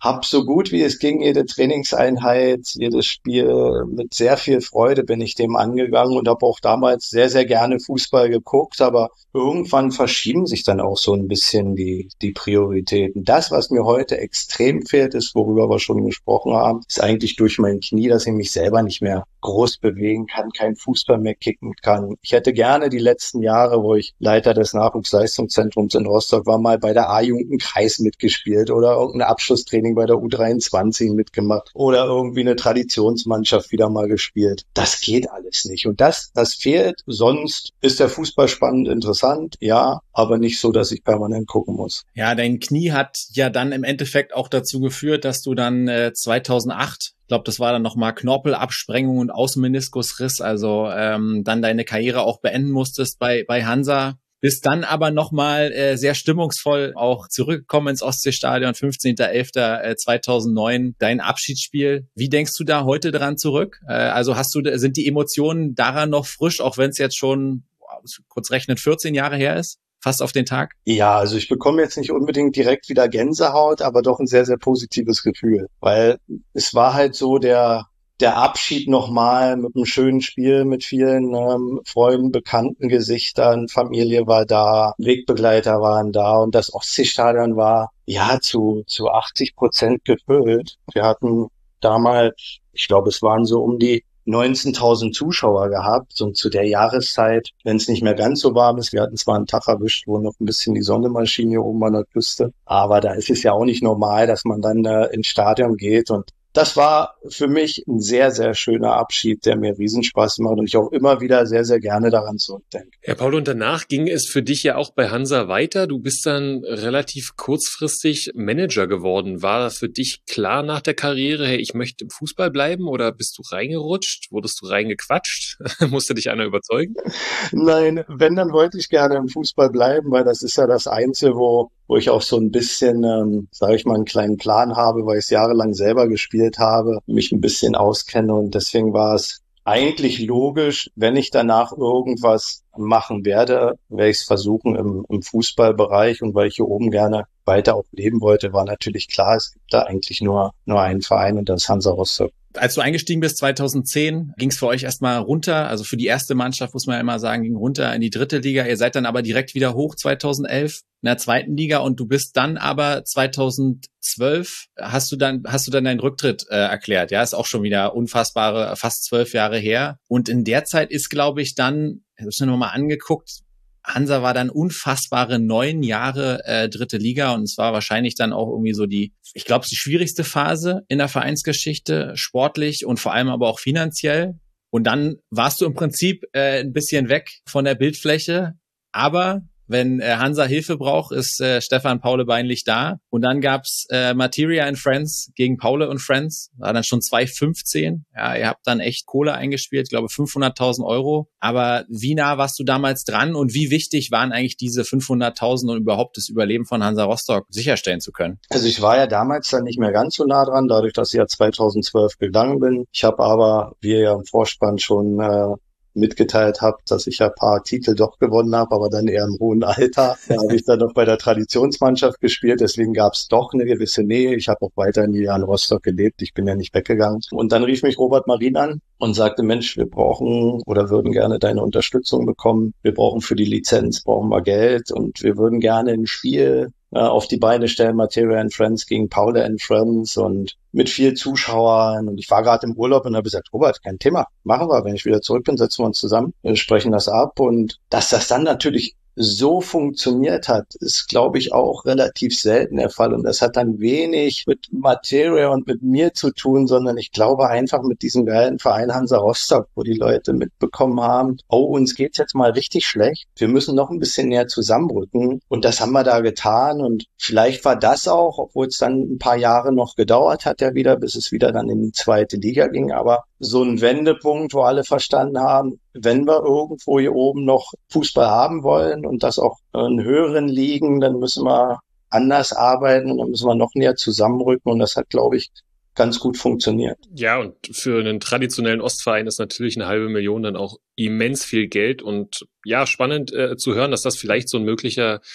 hab so gut wie es ging jede Trainingseinheit, jedes Spiel mit sehr viel Freude bin ich dem angegangen und habe auch damals sehr, sehr gerne Fußball geguckt, aber irgendwann verschieben sich dann auch so ein bisschen die, die Prioritäten. Das, was mir heute extrem fehlt, ist, worüber wir schon gesprochen haben, ist eigentlich durch mein Knie, dass ich mich selber nicht mehr groß bewegen kann, kein Fußball mehr kicken kann. Ich hätte gerne die letzten Jahre, wo ich Leiter des Nachwuchsleistungszentrums in Rostock war, mal bei der A-Jugend im Kreis mitgespielt oder irgendein Abschlusstraining bei der U dreiundzwanzig mitgemacht oder irgendwie eine Traditionsmannschaft wieder mal gespielt. Das geht alles nicht. Und das, das fehlt. Sonst ist der Fußball spannend, interessant, ja, aber nicht so, dass ich permanent gucken muss. Ja, dein Knie hat ja dann im Endeffekt auch dazu geführt, dass du dann äh, zweitausendacht, ich glaube, das war dann nochmal Knorpelabsprengung und Außenmeniskusriss, also ähm, dann deine Karriere auch beenden musstest bei bei Hansa. Bist dann aber nochmal äh, sehr stimmungsvoll auch zurückgekommen ins Ostseestadion, fünfzehnter elfter zweitausendneun, dein Abschiedsspiel. Wie denkst du da heute dran zurück? Äh, also hast du, sind die Emotionen daran noch frisch, auch wenn es jetzt schon, kurz rechnen, vierzehn Jahre her ist? Fast auf den Tag? Ja, also ich bekomme jetzt nicht unbedingt direkt wieder Gänsehaut, aber doch ein sehr, sehr positives Gefühl, weil es war halt so der der Abschied nochmal mit einem schönen Spiel, mit vielen ähm, Freunden, bekannten Gesichtern, Familie war da, Wegbegleiter waren da und das Ostseestadion war ja zu zu achtzig Prozent gefüllt. Wir hatten damals, ich glaube, es waren so um die neunzehntausend Zuschauer gehabt und zu der Jahreszeit, wenn es nicht mehr ganz so warm ist, wir hatten zwar einen Tag erwischt, wo noch ein bisschen die Sonne mal schien hier oben an der Küste, aber da ist es ja auch nicht normal, dass man dann äh, ins Stadion geht und das war für mich ein sehr, sehr schöner Abschied, der mir Riesenspaß macht und ich auch immer wieder sehr, sehr gerne daran zurückdenke. Herr Paul, und danach ging es für dich ja auch bei Hansa weiter. Du bist dann relativ kurzfristig Manager geworden. War für dich klar nach der Karriere, hey, ich möchte im Fußball bleiben oder bist du reingerutscht? Wurdest du reingequatscht? Musste dich einer überzeugen? Nein, wenn, dann wollte ich gerne im Fußball bleiben, weil das ist ja das Einzige, wo wo ich auch so ein bisschen, ähm, sage ich mal, einen kleinen Plan habe, weil ich es jahrelang selber gespielt habe, mich ein bisschen auskenne und deswegen war es eigentlich logisch, wenn ich danach irgendwas machen werde, werde ich es versuchen im, im Fußballbereich und weil ich hier oben gerne weiter auch leben wollte, war natürlich klar, es gibt da eigentlich nur nur einen Verein und das ist Hansa Rostock. Als du eingestiegen bist zweitausendzehn, ging es für euch erstmal runter, also für die erste Mannschaft muss man ja immer sagen, ging runter in die dritte Liga. Ihr seid dann aber direkt wieder hoch zweitausendelf in der zweiten Liga und du bist dann aber zweitausendzwölf, hast du dann hast du dann deinen Rücktritt äh, erklärt. Ja, ist auch schon wieder unfassbare, fast zwölf Jahre her. Und in der Zeit ist, glaube ich, dann, ich habe es mir nochmal angeguckt, Hansa war dann unfassbare neun Jahre äh, dritte Liga und es war wahrscheinlich dann auch irgendwie so die, ich glaube, die schwierigste Phase in der Vereinsgeschichte, sportlich und vor allem aber auch finanziell. Und dann warst du im Prinzip äh, ein bisschen weg von der Bildfläche, aber wenn äh, Hansa Hilfe braucht, ist äh, Stefan Paule Beinlich da. Und dann gab's äh, Materia and Friends gegen Paule und Friends. War dann schon zwei fünfzehn. Ja, ihr habt dann echt Kohle eingespielt, ich glaube fünfhunderttausend Euro. Aber wie nah warst du damals dran und wie wichtig waren eigentlich diese fünfhunderttausend und überhaupt das Überleben von Hansa Rostock sicherstellen zu können? Also ich war ja damals dann nicht mehr ganz so nah dran, dadurch, dass ich ja zweitausendzwölf gegangen bin. Ich habe aber, wie ihr ja im Vorspann schon äh, mitgeteilt habt, dass ich ja ein paar Titel doch gewonnen habe, aber dann eher im hohen Alter. Da habe ich dann noch bei der Traditionsmannschaft gespielt, deswegen gab es doch eine gewisse Nähe. Ich habe auch weiter in die Jahren Rostock gelebt, ich bin ja nicht weggegangen. Und dann rief mich Robert Marin an und sagte, Mensch, wir brauchen oder würden gerne deine Unterstützung bekommen. Wir brauchen für die Lizenz, brauchen wir Geld und wir würden gerne ein Spiel auf die Beine stellen, Materia and Friends gegen Paule and Friends und mit viel Zuschauern. Und ich war gerade im Urlaub und habe gesagt, Robert, kein Thema, machen wir. Wenn ich wieder zurück bin, setzen wir uns zusammen, wir sprechen das ab. Und dass das dann natürlich so funktioniert hat, ist, glaube ich, auch relativ selten der Fall. Und das hat dann wenig mit Materia und mit mir zu tun, sondern ich glaube einfach mit diesem geilen Verein Hansa Rostock, wo die Leute mitbekommen haben, oh, uns geht's jetzt mal richtig schlecht. Wir müssen noch ein bisschen näher zusammenrücken. Und das haben wir da getan. Und vielleicht war das auch, obwohl es dann ein paar Jahre noch gedauert hat, ja wieder, bis es wieder dann in die zweite Liga ging. Aber so ein Wendepunkt, wo alle verstanden haben, wenn wir irgendwo hier oben noch Fußball haben wollen und das auch in höheren Ligen, dann müssen wir anders arbeiten und dann müssen wir noch näher zusammenrücken und das hat, glaube ich, ganz gut funktioniert. Ja, und für einen traditionellen Ostverein ist natürlich eine halbe Million dann auch immens viel Geld und ja, spannend äh, zu hören, dass das vielleicht so ein möglicher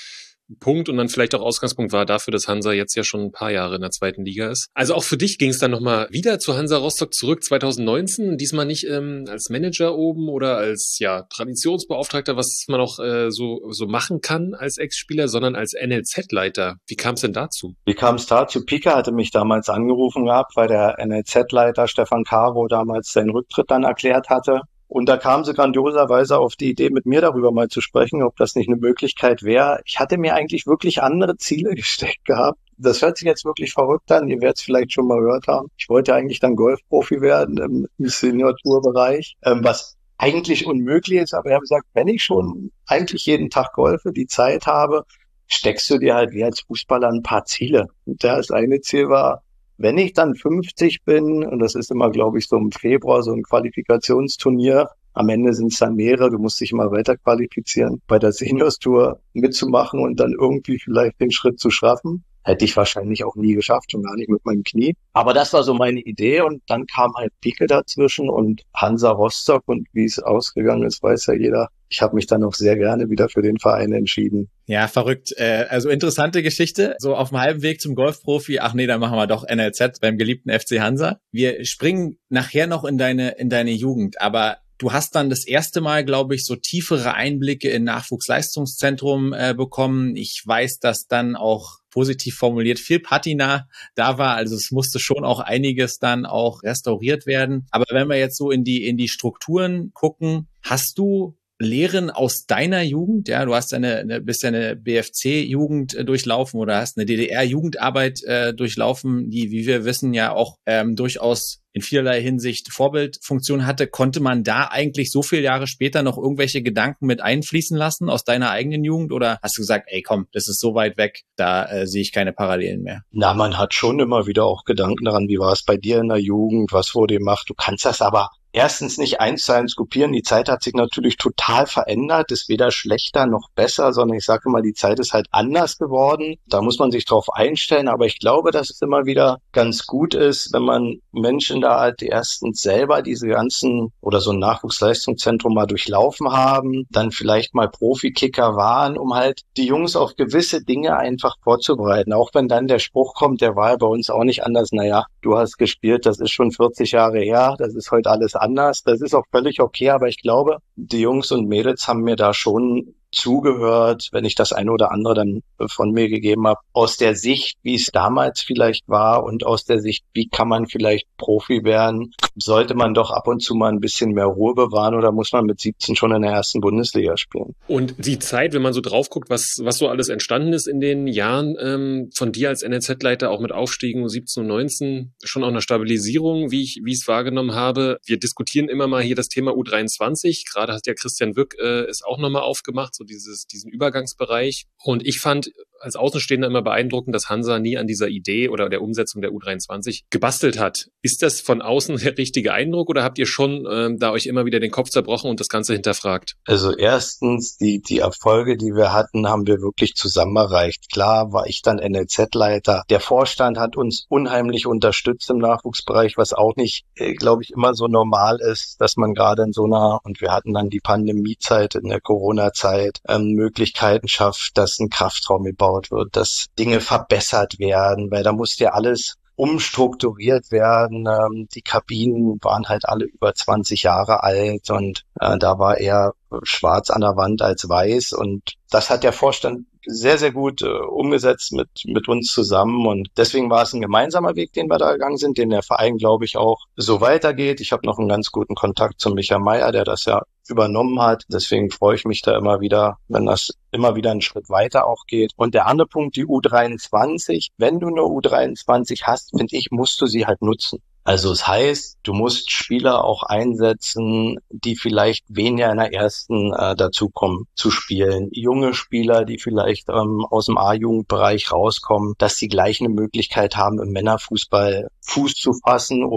Punkt und dann vielleicht auch Ausgangspunkt war dafür, dass Hansa jetzt ja schon ein paar Jahre in der zweiten Liga ist. Also auch für dich ging es dann nochmal wieder zu Hansa Rostock zurück zwanzig neunzehn, diesmal nicht ähm, als Manager oben oder als ja Traditionsbeauftragter, was man auch äh, so so machen kann als Ex-Spieler, sondern als N L Z-Leiter. Wie kam es denn dazu? Wie kam es dazu? Pika hatte mich damals angerufen gehabt, weil der N L Z-Leiter Stefan Caro damals seinen Rücktritt dann erklärt hatte. Und da kam sie grandioserweise auf die Idee, mit mir darüber mal zu sprechen, ob das nicht eine Möglichkeit wäre. Ich hatte mir eigentlich wirklich andere Ziele gesteckt gehabt. Das hört sich jetzt wirklich verrückt an. Ihr werdet es vielleicht schon mal gehört haben. Ich wollte eigentlich dann Golfprofi werden im Senior-Tour-Bereich, ähm, was eigentlich unmöglich ist. Aber ich habe gesagt, wenn ich schon eigentlich jeden Tag golfe, die Zeit habe, steckst du dir halt wie als Fußballer ein paar Ziele. Und das eine Ziel war, wenn ich dann fünfzig bin, und das ist immer, glaube ich, so im Februar so ein Qualifikationsturnier, am Ende sind es dann mehrere, du musst dich immer weiter qualifizieren, bei der Seniors Tour mitzumachen und dann irgendwie vielleicht den Schritt zu schaffen. Hätte ich wahrscheinlich auch nie geschafft, schon gar nicht mit meinem Knie. Aber das war so meine Idee und dann kam halt Pike dazwischen und Hansa Rostock und wie es ausgegangen ist, weiß ja jeder. Ich habe mich dann auch sehr gerne wieder für den Verein entschieden. Ja, verrückt. Äh, also interessante Geschichte. So auf dem halben Weg zum Golfprofi. Ach nee, dann machen wir doch N L Z beim geliebten F C Hansa. Wir springen nachher noch in deine in deine Jugend, aber du hast dann das erste Mal, glaube ich, so tiefere Einblicke in Nachwuchsleistungszentrum äh, bekommen. Ich weiß, dass dann auch positiv formuliert viel Patina da war. Also es musste schon auch einiges dann auch restauriert werden. Aber wenn wir jetzt so in die in die Strukturen gucken, hast du Lehren aus deiner Jugend, ja, du hast eine, eine bist ja eine B F C-Jugend äh, durchlaufen oder hast eine D D R-Jugendarbeit äh, durchlaufen, die, wie wir wissen, ja auch ähm, durchaus in vielerlei Hinsicht Vorbildfunktion hatte. Konnte man da eigentlich so viele Jahre später noch irgendwelche Gedanken mit einfließen lassen aus deiner eigenen Jugend oder hast du gesagt, ey komm, das ist so weit weg, da äh, sehe ich keine Parallelen mehr? Na, man hat schon immer wieder auch Gedanken daran, wie war es bei dir in der Jugend, was wurde gemacht. Du kannst das aber erstens nicht eins zu eins kopieren. Die Zeit hat sich natürlich total verändert, ist weder schlechter noch besser, sondern ich sage immer, die Zeit ist halt anders geworden. Da muss man sich drauf einstellen, aber ich glaube, dass es immer wieder ganz gut ist, wenn man Menschen da halt erstens selber diese ganzen oder so ein Nachwuchsleistungszentrum mal durchlaufen haben, dann vielleicht mal Profikicker waren, um halt die Jungs auf gewisse Dinge einfach vorzubereiten. Auch wenn dann der Spruch kommt, der war ja bei uns auch nicht anders, naja, du hast gespielt, das ist schon vierzig Jahre her, das ist heute alles anders. Das ist auch völlig okay, aber ich glaube, die Jungs und Mädels haben mir da schon zugehört, wenn ich das eine oder andere dann von mir gegeben habe, aus der Sicht, wie es damals vielleicht war und aus der Sicht, wie kann man vielleicht Profi werden, sollte man doch ab und zu mal ein bisschen mehr Ruhe bewahren oder muss man mit siebzehn schon in der ersten Bundesliga spielen. Und die Zeit, wenn man so drauf guckt, was was so alles entstanden ist in den Jahren ähm, von dir als N L Z-Leiter, auch mit Aufstiegen siebzehn und neunzehn, schon auch eine Stabilisierung, wie ich wie ich es wahrgenommen habe. Wir diskutieren immer mal hier das Thema U dreiundzwanzig, gerade hat ja Christian Wück äh, es auch nochmal aufgemacht, so dieses diesen Übergangsbereich. Und ich fand als Außenstehender immer beeindruckend, dass Hansa nie an dieser Idee oder der Umsetzung der U dreiundzwanzig gebastelt hat. Ist das von außen der richtige Eindruck oder habt ihr schon ähm, da euch immer wieder den Kopf zerbrochen und das Ganze hinterfragt? Also erstens, die die Erfolge, die wir hatten, haben wir wirklich zusammen erreicht. Klar war ich dann N L Z-Leiter. Der Vorstand hat uns unheimlich unterstützt im Nachwuchsbereich, was auch nicht, äh, glaube ich, immer so normal ist, dass man gerade in so einer, und wir hatten dann die Pandemiezeit, in der Corona-Zeit, ähm, Möglichkeiten schafft, dass ein Kraftraum gebaut wird, dass Dinge verbessert werden, weil da musste ja alles umstrukturiert werden. Ähm, die Kabinen waren halt alle über zwanzig Jahre alt und äh, da war eher schwarz an der Wand als weiß und das hat der Vorstand sehr, sehr gut äh, umgesetzt mit mit uns zusammen und deswegen war es ein gemeinsamer Weg, den wir da gegangen sind, den der Verein, glaube ich, auch so weitergeht. Ich habe noch einen ganz guten Kontakt zu Micha Meyer, der das ja übernommen hat. Deswegen freue ich mich da immer wieder, wenn das immer wieder einen Schritt weiter auch geht. Und der andere Punkt, die U dreiundzwanzig. Wenn du eine U dreiundzwanzig hast, finde ich, musst du sie halt nutzen. Also es heißt, du musst Spieler auch einsetzen, die vielleicht weniger in der ersten äh, dazukommen zu spielen. Junge Spieler, die vielleicht ähm, aus dem A-Jugendbereich rauskommen, dass sie gleich eine Möglichkeit haben, im Männerfußball Fuß zu fassen oder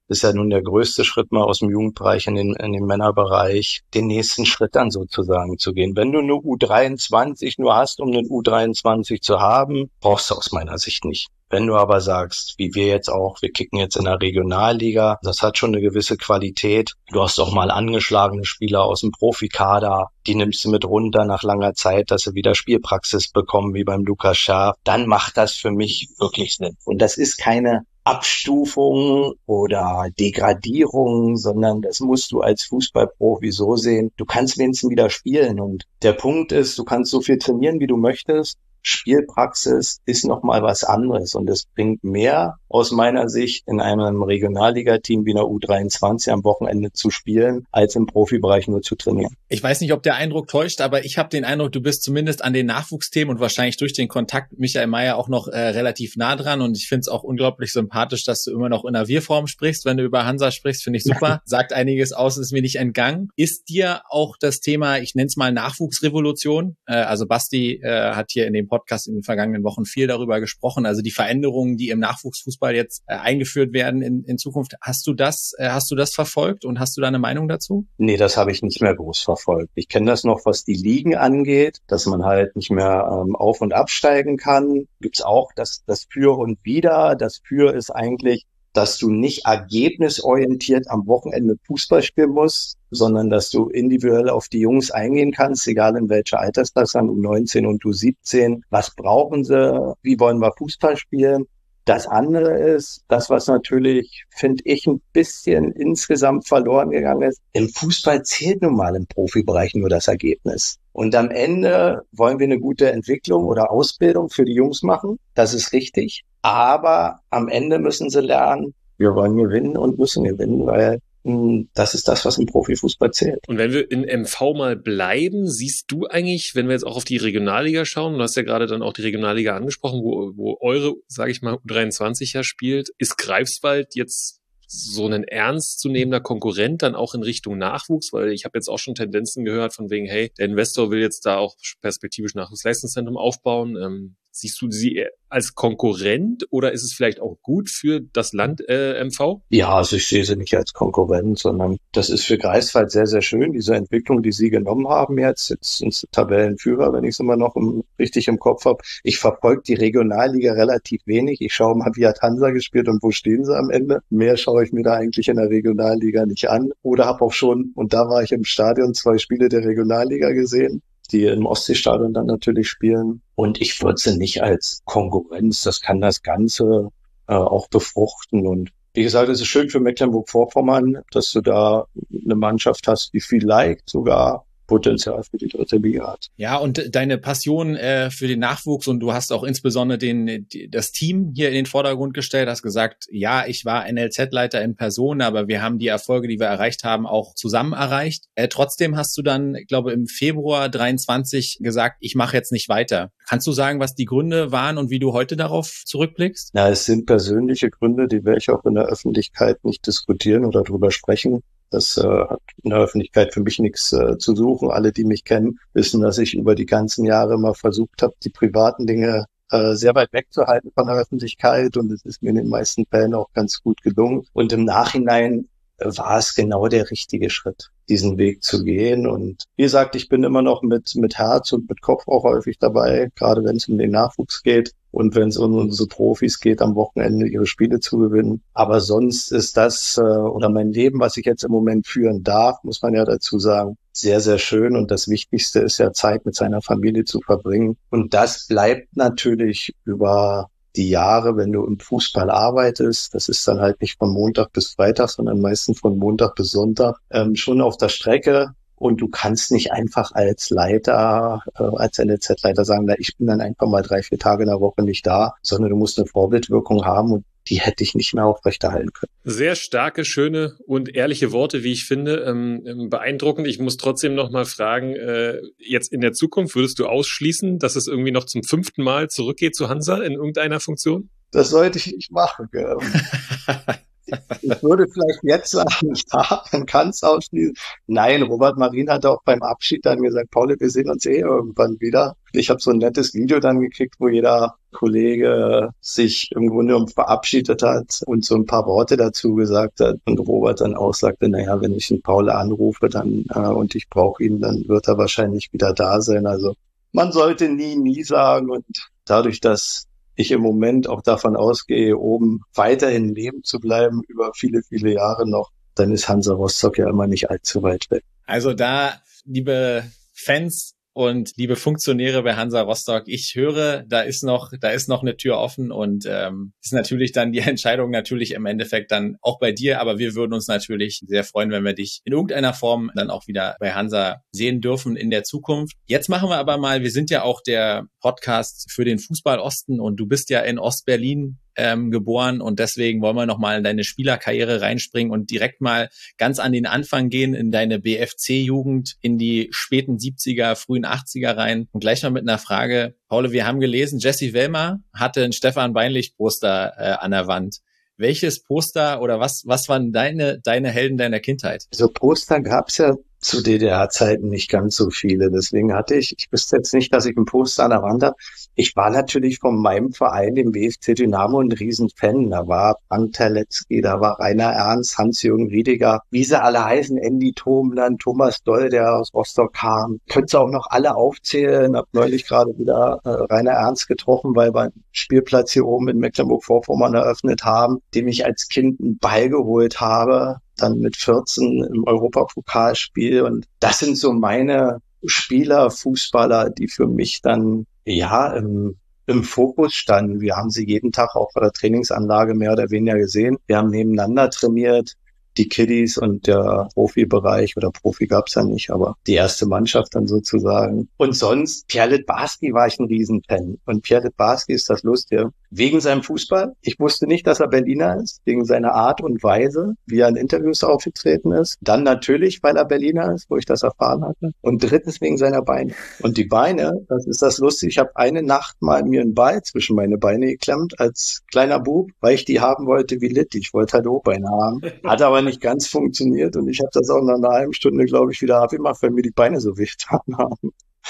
ist ja nun der größte Schritt mal aus dem Jugendbereich in den, in den Männerbereich, den nächsten Schritt dann sozusagen zu gehen. Wenn du eine U dreiundzwanzig nur hast, um einen U dreiundzwanzig zu haben, brauchst du aus meiner Sicht nicht. Wenn du aber sagst, wie wir jetzt auch, wir kicken jetzt in der Regionalliga, das hat schon eine gewisse Qualität. Du hast auch mal angeschlagene Spieler aus dem Profikader, die nimmst du mit runter nach langer Zeit, dass sie wieder Spielpraxis bekommen, wie beim Lukas Schaaf. Dann macht das für mich wirklich Sinn. Und das ist keine Abstufung oder Degradierung, sondern das musst du als Fußballprofi so sehen. Du kannst wenigstens wieder spielen und der Punkt ist, du kannst so viel trainieren, wie du möchtest. Spielpraxis ist nochmal was anderes und es bringt mehr aus meiner Sicht in einem Regionalligateam wie einer U dreiundzwanzig am Wochenende zu spielen, als im Profibereich nur zu trainieren. Ich weiß nicht, ob der Eindruck täuscht, aber ich habe den Eindruck, du bist zumindest an den Nachwuchsthemen und wahrscheinlich durch den Kontakt mit Michael Mayer auch noch äh, relativ nah dran und ich finde es auch unglaublich sympathisch, dass du immer noch in der Wir-Form sprichst, wenn du über Hansa sprichst, finde ich super. Sagt einiges aus, ist mir nicht entgangen. Ist dir auch das Thema, ich nenne es mal Nachwuchsrevolution, äh, also Basti äh, hat hier in dem Podcast in den vergangenen Wochen viel darüber gesprochen, also die Veränderungen, die im Nachwuchsfußball jetzt äh, eingeführt werden in, in Zukunft. Hast du das, äh, hast du das verfolgt und hast du da eine Meinung dazu? Nee, das habe ich nicht mehr groß verfolgt. Ich kenne das noch, was die Ligen angeht, dass man halt nicht mehr ähm, auf- und absteigen kann. Gibt's auch das, das Für und Wider. Das Für ist eigentlich, dass du nicht ergebnisorientiert am Wochenende Fußball spielen musst, sondern dass du individuell auf die Jungs eingehen kannst, egal in welcher Altersklasse, U neunzehn und U siebzehn. Was brauchen sie? Wie wollen wir Fußball spielen? Das andere ist, das, was natürlich, finde ich, ein bisschen insgesamt verloren gegangen ist. Im Fußball zählt nun mal im Profibereich nur das Ergebnis. Und am Ende wollen wir eine gute Entwicklung oder Ausbildung für die Jungs machen. Das ist richtig. Aber am Ende müssen sie lernen, wir wollen gewinnen und müssen gewinnen, weil das ist das, was im Profifußball zählt. Und wenn wir in M V mal bleiben, siehst du eigentlich, wenn wir jetzt auch auf die Regionalliga schauen, du hast ja gerade dann auch die Regionalliga angesprochen, wo, wo eure, sage ich mal, U dreiundzwanzig ja spielt, ist Greifswald jetzt so ein ernstzunehmender Konkurrent dann auch in Richtung Nachwuchs? Weil ich habe jetzt auch schon Tendenzen gehört von wegen, hey, der Investor will jetzt da auch perspektivisch Nachwuchsleistungszentrum aufbauen. Ähm, siehst du sie als Konkurrent oder ist es vielleicht auch gut für das Land äh, M V? Ja, also ich sehe sie nicht als Konkurrent, sondern das ist für Greifswald sehr, sehr schön, diese Entwicklung, die sie genommen haben jetzt. Jetzt sind sie Tabellenführer, wenn ich es immer noch im, richtig im Kopf habe. Ich verfolge die Regionalliga relativ wenig. Ich schaue mal, wie hat Hansa gespielt und wo stehen sie am Ende. Mehr schaue ich mir da eigentlich in der Regionalliga nicht an. Oder habe auch schon, und da war ich im Stadion, zwei Spiele der Regionalliga gesehen, die im Ostseestadion dann natürlich spielen. Und ich würde sie nicht als Konkurrenz, das kann das Ganze äh, auch befruchten. Und wie gesagt, es ist schön für Mecklenburg-Vorpommern, dass du da eine Mannschaft hast, die vielleicht sogar Potenzial für die dritte Liga hat. Ja, und deine Passion äh, für den Nachwuchs und du hast auch insbesondere den die, das Team hier in den Vordergrund gestellt, hast gesagt, ja, ich war N L Z-Leiter in Person, aber wir haben die Erfolge, die wir erreicht haben, auch zusammen erreicht. Äh, trotzdem hast du dann, ich glaube, im Februar dreiundzwanzig gesagt, ich mache jetzt nicht weiter. Kannst du sagen, was die Gründe waren und wie du heute darauf zurückblickst? Na, es sind persönliche Gründe, die werde ich auch in der Öffentlichkeit nicht diskutieren oder drüber sprechen. Das äh, hat in der Öffentlichkeit für mich nichts äh, zu suchen. Alle, die mich kennen, wissen, dass ich über die ganzen Jahre immer versucht habe, die privaten Dinge äh, sehr weit wegzuhalten von der Öffentlichkeit. Und es ist mir in den meisten Fällen auch ganz gut gelungen. Und im Nachhinein äh, war es genau der richtige Schritt, diesen Weg zu gehen. Und wie gesagt, ich bin immer noch mit mit Herz und mit Kopf auch häufig dabei, gerade wenn es um den Nachwuchs geht. Und wenn es um unsere Profis geht, am Wochenende ihre Spiele zu gewinnen. Aber sonst ist das, äh, oder mein Leben, was ich jetzt im Moment führen darf, muss man ja dazu sagen, sehr, sehr schön. Und das Wichtigste ist ja, Zeit mit seiner Familie zu verbringen. Und das bleibt natürlich über die Jahre, wenn du im Fußball arbeitest, das ist dann halt nicht von Montag bis Freitag, sondern meistens von Montag bis Sonntag, ähm, schon auf der Strecke. Und du kannst nicht einfach als Leiter, äh, als N L Z-Leiter sagen, na, ich bin dann einfach mal drei, vier Tage in der Woche nicht da, sondern du musst eine Vorbildwirkung haben und die hätte ich nicht mehr aufrechterhalten können. Sehr starke, schöne und ehrliche Worte, wie ich finde, ähm, beeindruckend. Ich muss trotzdem noch mal fragen, äh, jetzt in der Zukunft würdest du ausschließen, dass es irgendwie noch zum fünften Mal zurückgeht zu Hansa in irgendeiner Funktion? Das sollte ich nicht machen. Ich würde vielleicht jetzt sagen, ja, man kann es ausschließen. Nein, Robert Marin hat auch beim Abschied dann gesagt, Paul, wir sehen uns eh irgendwann wieder. Ich habe so ein nettes Video dann gekriegt, wo jeder Kollege sich im Grunde genommen verabschiedet hat und so ein paar Worte dazu gesagt hat. Und Robert dann auch sagte, naja, wenn ich den Paul anrufe dann äh, und ich brauche ihn, dann wird er wahrscheinlich wieder da sein. Also man sollte nie, nie sagen. Und dadurch, dass ich im Moment auch davon ausgehe, oben weiterhin leben zu bleiben, über viele, viele Jahre noch, dann ist Hansa Rostock ja immer nicht allzu weit weg. Also da, liebe Fans und liebe Funktionäre bei Hansa Rostock, ich höre, da ist noch, da ist noch eine Tür offen und ähm, ist natürlich dann die Entscheidung natürlich im Endeffekt dann auch bei dir, aber wir würden uns natürlich sehr freuen, wenn wir dich in irgendeiner Form dann auch wieder bei Hansa sehen dürfen in der Zukunft. Jetzt machen wir aber mal, wir sind ja auch der Podcast für den Fußball Osten und du bist ja in Ostberlin ähm, geboren und deswegen wollen wir nochmal in deine Spielerkarriere reinspringen und direkt mal ganz an den Anfang gehen, in deine B F C-Jugend, in die späten siebziger, frühen achtziger rein und gleich mal mit einer Frage. Paul, wir haben gelesen, Jesse Wellmer hatte ein Stefan Beinlich-Poster äh, an der Wand. Welches Poster oder was was waren deine deine Helden deiner Kindheit? So Poster gab's ja zu D D R-Zeiten nicht ganz so viele. Deswegen hatte ich, ich wüsste jetzt nicht, dass ich ein Poster an der Wand habe. Ich war natürlich von meinem Verein, dem B F C Dynamo, ein Riesenfan. Da war Frank Terletzky, da war Rainer Ernst, Hans-Jürgen Riediger, wie sie alle heißen, Andy Thomland, Thomas Doll, der aus Rostock kam. Könnt ihr auch noch alle aufzählen. Hab neulich gerade wieder äh, Rainer Ernst getroffen, weil wir einen Spielplatz hier oben in Mecklenburg-Vorpommern eröffnet haben, dem ich als Kind einen Ball geholt habe. Dann mit vierzehn im Europapokalspiel. Und das sind so meine Spieler, Fußballer, die für mich dann, ja, im, im Fokus standen. Wir haben sie jeden Tag auch bei der Trainingsanlage mehr oder weniger gesehen. Wir haben nebeneinander trainiert. Die Kiddies und der Profibereich, oder Profi gab's ja nicht, aber die erste Mannschaft dann sozusagen. Und sonst, Pierre Littbarski war ich ein Riesenfan. Und Pierre Littbarski ist das Lustige. Wegen seinem Fußball. Ich wusste nicht, dass er Berliner ist. Wegen seiner Art und Weise, wie er in Interviews aufgetreten ist. Dann natürlich, weil er Berliner ist, wo ich das erfahren hatte. Und drittens wegen seiner Beine. Und die Beine, das ist das Lustige. Ich habe eine Nacht mal mir einen Ball zwischen meine Beine geklemmt als kleiner Bub, weil ich die haben wollte wie Litt. Ich wollte halt O-Beine haben. Hat aber nicht ganz funktioniert und ich habe das auch nach einer halben Stunde, glaube ich, wieder abgemacht, weil mir die Beine so wehgetan haben.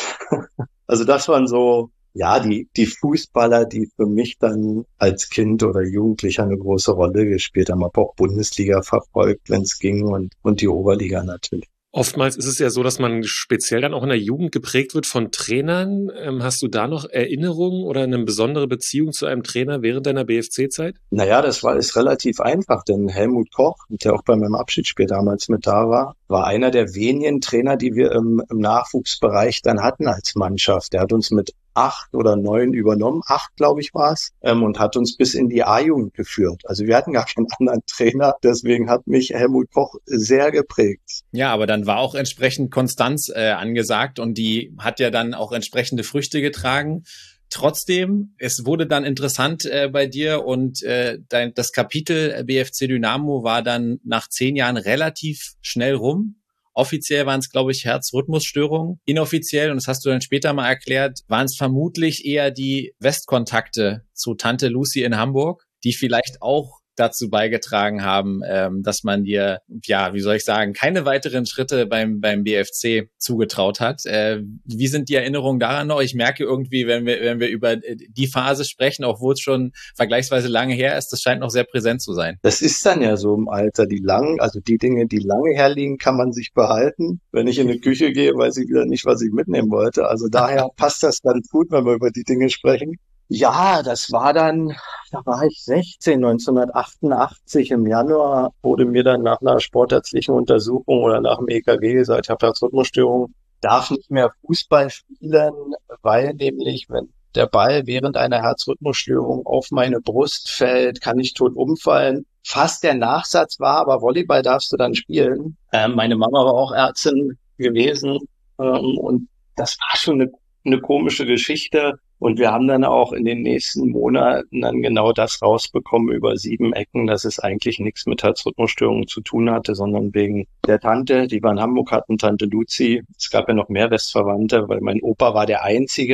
Also das waren so, ja, die die Fußballer, die für mich dann als Kind oder Jugendlicher eine große Rolle gespielt haben. Ich habe auch Bundesliga verfolgt, wenn es ging, und und die Oberliga natürlich. Oftmals ist es ja so, dass man speziell dann auch in der Jugend geprägt wird von Trainern. Ähm, hast du da noch Erinnerungen oder eine besondere Beziehung zu einem Trainer während deiner B F C-Zeit? Naja, das war ist relativ einfach, denn Helmut Koch, der auch bei meinem Abschiedsspiel damals mit da war, war einer der wenigen Trainer, die wir im, im Nachwuchsbereich dann hatten als Mannschaft. Der hat uns mit acht oder neun übernommen, acht glaube ich war es, ähm, und hat uns bis in die A-Jugend geführt. Also wir hatten gar keinen anderen Trainer, deswegen hat mich Helmut Koch sehr geprägt. Ja, aber dann war auch entsprechend Konstanz äh, angesagt und die hat ja dann auch entsprechende Früchte getragen. Trotzdem, es wurde dann interessant äh, bei dir und äh, dein, das Kapitel B F C Dynamo war dann nach zehn Jahren relativ schnell rum. Offiziell waren es, glaube ich, Herzrhythmusstörungen. Inoffiziell, und das hast du dann später mal erklärt, waren es vermutlich eher die Westkontakte zu Tante Lucy in Hamburg, die vielleicht auch dazu beigetragen haben, ähm, dass man dir, ja, wie soll ich sagen, keine weiteren Schritte beim beim B F C zugetraut hat. Äh, wie sind die Erinnerungen daran noch? Ich merke irgendwie, wenn wir wenn wir über die Phase sprechen, obwohl es schon vergleichsweise lange her ist, das scheint noch sehr präsent zu sein. Das ist dann ja so im Alter, die lang, also die Dinge, die lange herliegen, kann man sich behalten. Wenn ich in die Küche gehe, weiß ich wieder nicht, was ich mitnehmen wollte. Also daher passt das dann gut, wenn wir über die Dinge sprechen. Ja, das war dann, da war ich sechzehn, neunzehnhundertachtundachtzig im Januar, wurde mir dann nach einer sportärztlichen Untersuchung oder nach dem E K G gesagt, ich habe Herzrhythmusstörung, darf nicht mehr Fußball spielen, weil nämlich, wenn der Ball während einer Herzrhythmusstörung auf meine Brust fällt, kann ich tot umfallen. Fast der Nachsatz war, aber Volleyball darfst du dann spielen. Ähm, meine Mama war auch Ärztin gewesen ähm, und das war schon eine, eine komische Geschichte. Und wir haben dann auch in den nächsten Monaten dann genau das rausbekommen über sieben Ecken, dass es eigentlich nichts mit Herzrhythmusstörungen zu tun hatte, sondern wegen der Tante, die wir in Hamburg hatten, Tante Luzi. Es gab ja noch mehr Westverwandte, weil mein Opa war der Einzige,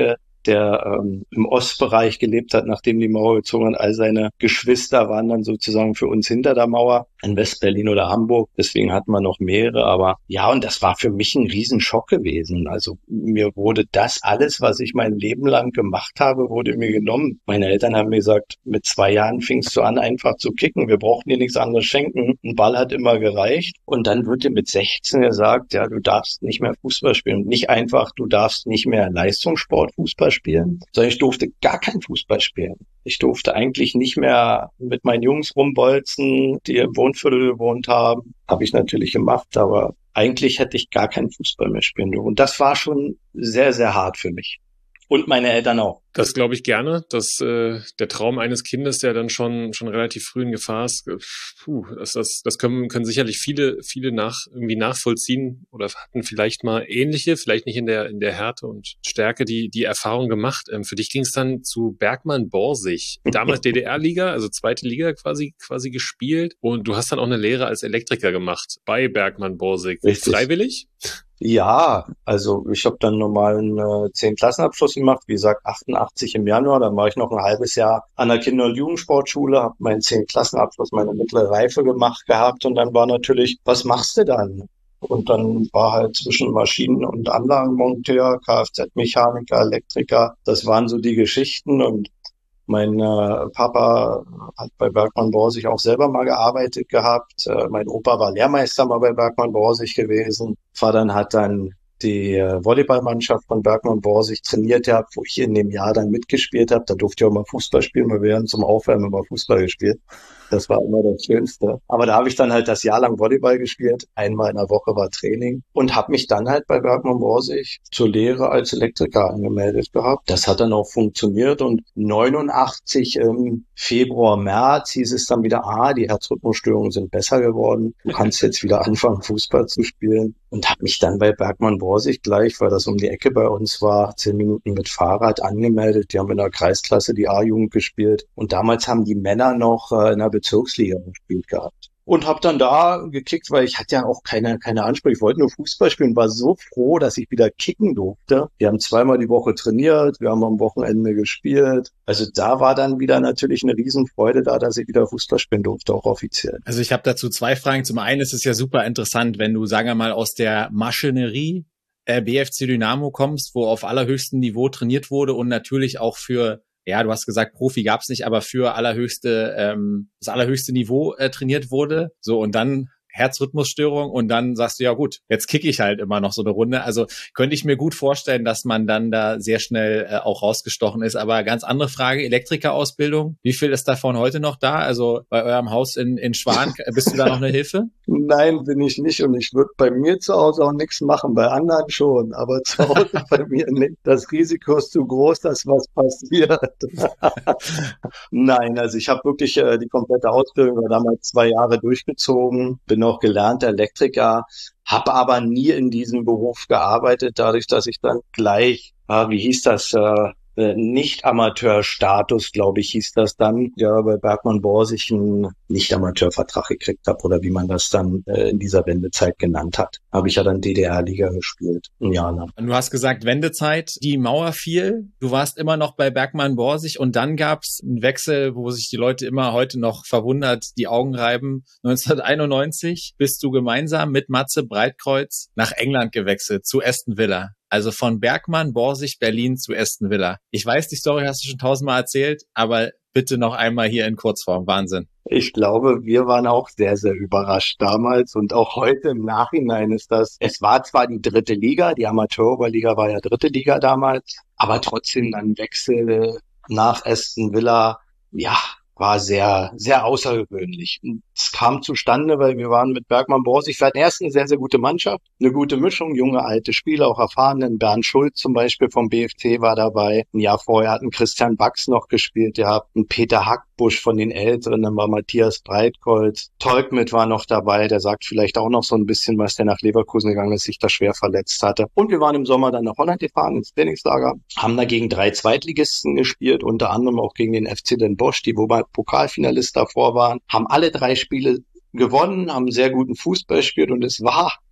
der ähm, im Ostbereich gelebt hat, nachdem die Mauer gezogen hat. All seine Geschwister waren dann sozusagen für uns hinter der Mauer in West-Berlin oder Hamburg. Deswegen hatten wir noch mehrere. Aber ja, und das war für mich ein Riesenschock gewesen. Also mir wurde das alles, was ich mein Leben lang gemacht habe, wurde mir genommen. Meine Eltern haben mir gesagt, mit zwei Jahren fingst du an, einfach zu kicken. Wir brauchten dir nichts anderes schenken. Ein Ball hat immer gereicht. Und dann wird dir mit sechzehn gesagt, ja, du darfst nicht mehr Fußball spielen. Und nicht einfach, du darfst nicht mehr Leistungssport Fußball spielen, sondern ich durfte gar kein Fußball spielen. Ich durfte eigentlich nicht mehr mit meinen Jungs rumbolzen, die im Wohnviertel gewohnt haben. Habe ich natürlich gemacht, aber eigentlich hätte ich gar keinen Fußball mehr spielen dürfen. Und das war schon sehr, sehr hart für mich. Und meine Eltern auch. Das glaube ich gerne, dass äh, der Traum eines Kindes, der dann schon schon relativ früh in Gefahr ist, puh, das, das, das können, können sicherlich viele viele nach irgendwie nachvollziehen oder hatten vielleicht mal ähnliche, vielleicht nicht in der in der Härte und Stärke die die Erfahrung gemacht. Ähm, für dich ging es dann zu Bergmann Borsig, damals D D R-Liga, also zweite Liga quasi quasi gespielt, und du hast dann auch eine Lehre als Elektriker gemacht bei Bergmann Borsig. Richtig. Freiwillig? Ja, also ich habe dann normalen äh, zehn-Klassenabschluss gemacht, wie gesagt achtundachtzig im Januar, dann war ich noch ein halbes Jahr an der Kinder- und Jugendsportschule, habe meinen zehn-Klassenabschluss, meine mittlere Reife gemacht gehabt, und dann war natürlich, was machst du dann? Und dann war halt zwischen Maschinen- und Anlagenmonteur, Kfz-Mechaniker, Elektriker, das waren so die Geschichten. Und mein äh, Papa hat bei Bergmann Borsig auch selber mal gearbeitet gehabt. Äh, mein Opa war Lehrmeister mal bei Bergmann Borsig gewesen. Vater hat dann die äh, Volleyballmannschaft von Bergmann Borsig trainiert gehabt, wo ich in dem Jahr dann mitgespielt habe. Da durfte ich auch mal Fußball spielen, weil wir haben zum Aufwärmen immer Fußball gespielt. Das war immer das Schönste. Aber da habe ich dann halt das Jahr lang Volleyball gespielt. Einmal in der Woche war Training. Und habe mich dann halt bei Bergmann Borsig zur Lehre als Elektriker angemeldet gehabt. Das hat dann auch funktioniert. Und neunundachtzig im Februar, März hieß es dann wieder, ah, die Herzrhythmusstörungen sind besser geworden. Du kannst jetzt wieder anfangen, Fußball zu spielen. Und habe mich dann bei Bergmann Borsig gleich, weil das um die Ecke bei uns war, zehn Minuten mit Fahrrad angemeldet. Die haben in der Kreisklasse die A-Jugend gespielt. Und damals haben die Männer noch äh, in der Bezirksliga gespielt gehabt. Und habe dann da gekickt, weil ich hatte ja auch keine keine Ansprüche. Ich wollte nur Fußball spielen, war so froh, dass ich wieder kicken durfte. Wir haben zweimal die Woche trainiert, wir haben am Wochenende gespielt. Also da war dann wieder natürlich eine Riesenfreude da, dass ich wieder Fußball spielen durfte, auch offiziell. Also ich habe dazu zwei Fragen. Zum einen ist es ja super interessant, wenn du, sagen wir mal, aus der Maschinerie äh, B F C Dynamo kommst, wo auf allerhöchstem Niveau trainiert wurde und natürlich auch für, ja, du hast gesagt, Profi gab's nicht, aber für allerhöchste, ähm, das allerhöchste Niveau äh, trainiert wurde. So, und dann Herzrhythmusstörung, und dann sagst du, ja gut, jetzt kicke ich halt immer noch so eine Runde. Also könnte ich mir gut vorstellen, dass man dann da sehr schnell äh, auch rausgestochen ist. Aber ganz andere Frage, Elektrikerausbildung, wie viel ist davon heute noch da? Also bei eurem Haus in, in Schwan, bist du da noch eine Hilfe? Nein, bin ich nicht, und ich würde bei mir zu Hause auch nichts machen, bei anderen schon, aber zu Hause bei mir nicht. Das Risiko ist zu groß, dass was passiert. Nein, also ich habe wirklich äh, die komplette Ausbildung, war damals zwei Jahre durchgezogen, bin auch gelernter Elektriker, habe aber nie in diesem Beruf gearbeitet, dadurch, dass ich dann gleich, äh, wie hieß das, äh, Nicht-Amateur-Status, glaube ich, hieß das dann, ja, bei Bergmann Borsig einen Nicht-Amateur-Vertrag gekriegt habe, oder wie man das dann äh, in dieser Wendezeit genannt hat. Habe ich ja dann D D R-Liga gespielt, ein Jahr lang. Und du hast gesagt, Wendezeit, die Mauer fiel, du warst immer noch bei Bergmann Borsig, und dann gab's einen Wechsel, wo sich die Leute immer heute noch verwundert die Augen reiben. neunzehnhunderteinundneunzig bist du gemeinsam mit Matze Breitkreuz nach England gewechselt, zu Aston Villa. Also von Bergmann Borsig Berlin zu Aston Villa. Ich weiß, die Story hast du schon tausendmal erzählt, aber bitte noch einmal hier in Kurzform. Wahnsinn. Ich glaube, wir waren auch sehr, sehr überrascht damals, und auch heute im Nachhinein ist das, es war zwar die dritte Liga, die Amateuroberliga war ja dritte Liga damals, aber trotzdem dann Wechsel nach Aston Villa, ja, war sehr, sehr außergewöhnlich. Und es kam zustande, weil wir waren mit Bergmann Borsig, wir hatten erst eine sehr, sehr gute Mannschaft, eine gute Mischung, junge, alte Spieler, auch erfahrenen. Bernd Schulz zum Beispiel vom B F C war dabei. Ein Jahr vorher hatten Christian Bax noch gespielt, ihr habt einen Peter Hackbusch von den Älteren, dann war Matthias Breitkreuz. Tolkmit war noch dabei, der sagt vielleicht auch noch so ein bisschen was, der nach Leverkusen gegangen ist, sich da schwer verletzt hatte. Und wir waren im Sommer dann nach Holland gefahren, ins Trainingslager, haben da gegen drei Zweitligisten gespielt, unter anderem auch gegen den F C Den Bosch, die wobei Pokalfinalist davor waren, haben alle drei Spiele gewonnen, haben sehr guten Fußball gespielt, und es war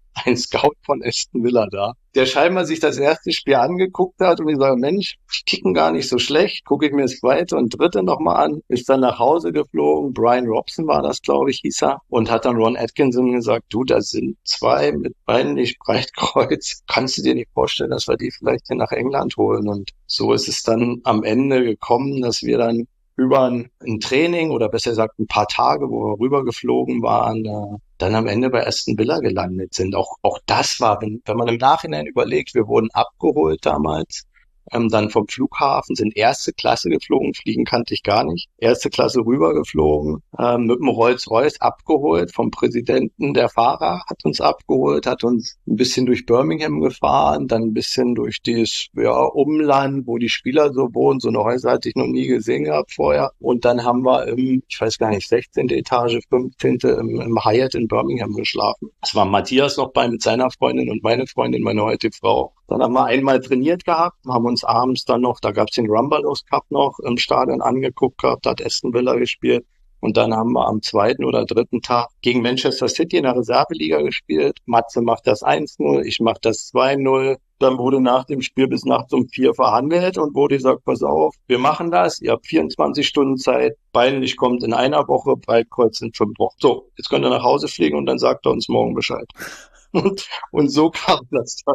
ein Scout von Aston Villa da, der scheinbar sich das erste Spiel angeguckt hat und ich sage, Mensch, die kicken gar nicht so schlecht, gucke ich mir das zweite und dritte nochmal an, ist dann nach Hause geflogen, Brian Robson war das, glaube ich, hieß er, und hat dann Ron Atkinson gesagt, du, das sind zwei mit Beinen nicht Breitkreuz, kannst du dir nicht vorstellen, dass wir die vielleicht hier nach England holen? Und so ist es dann am Ende gekommen, dass wir dann über ein, ein Training oder besser gesagt ein paar Tage, wo wir rübergeflogen waren, äh, dann am Ende bei Aston Villa gelandet sind. Auch auch das war, wenn, wenn man im Nachhinein überlegt, wir wurden abgeholt damals, ähm, dann vom Flughafen, sind erste Klasse geflogen, fliegen kannte ich gar nicht, erste Klasse rübergeflogen, ähm, mit dem Rolls-Royce abgeholt, vom Präsidenten der Fahrer hat uns abgeholt, hat uns ein bisschen durch Birmingham gefahren, dann ein bisschen durch das ja, Umland, wo die Spieler so wohnen, so eine Häuser hatte ich noch nie gesehen gehabt vorher, und dann haben wir im, ich weiß gar nicht, sechzehnte Etage, fünfzehnte im, im Hyatt in Birmingham geschlafen. Es war Matthias noch bei mit seiner Freundin und meine Freundin, meine heutige Frau. Dann haben wir einmal trainiert gehabt, haben uns abends dann noch, da gab's den Rumballos Cup noch im Stadion angeguckt gehabt, da hat Aston Villa gespielt. Und dann haben wir am zweiten oder dritten Tag gegen Manchester City in der Reserveliga gespielt. Matze macht das eins null, ich mach das zwei null. Dann wurde nach dem Spiel bis nachts um vier verhandelt und wurde gesagt, pass auf, wir machen das, ihr habt vierundzwanzig Stunden Zeit, Beinlich kommt in einer Woche, Breitkreuz in fünf Wochen. So, jetzt könnt ihr nach Hause fliegen und dann sagt er uns morgen Bescheid. Und, und so kam das dann.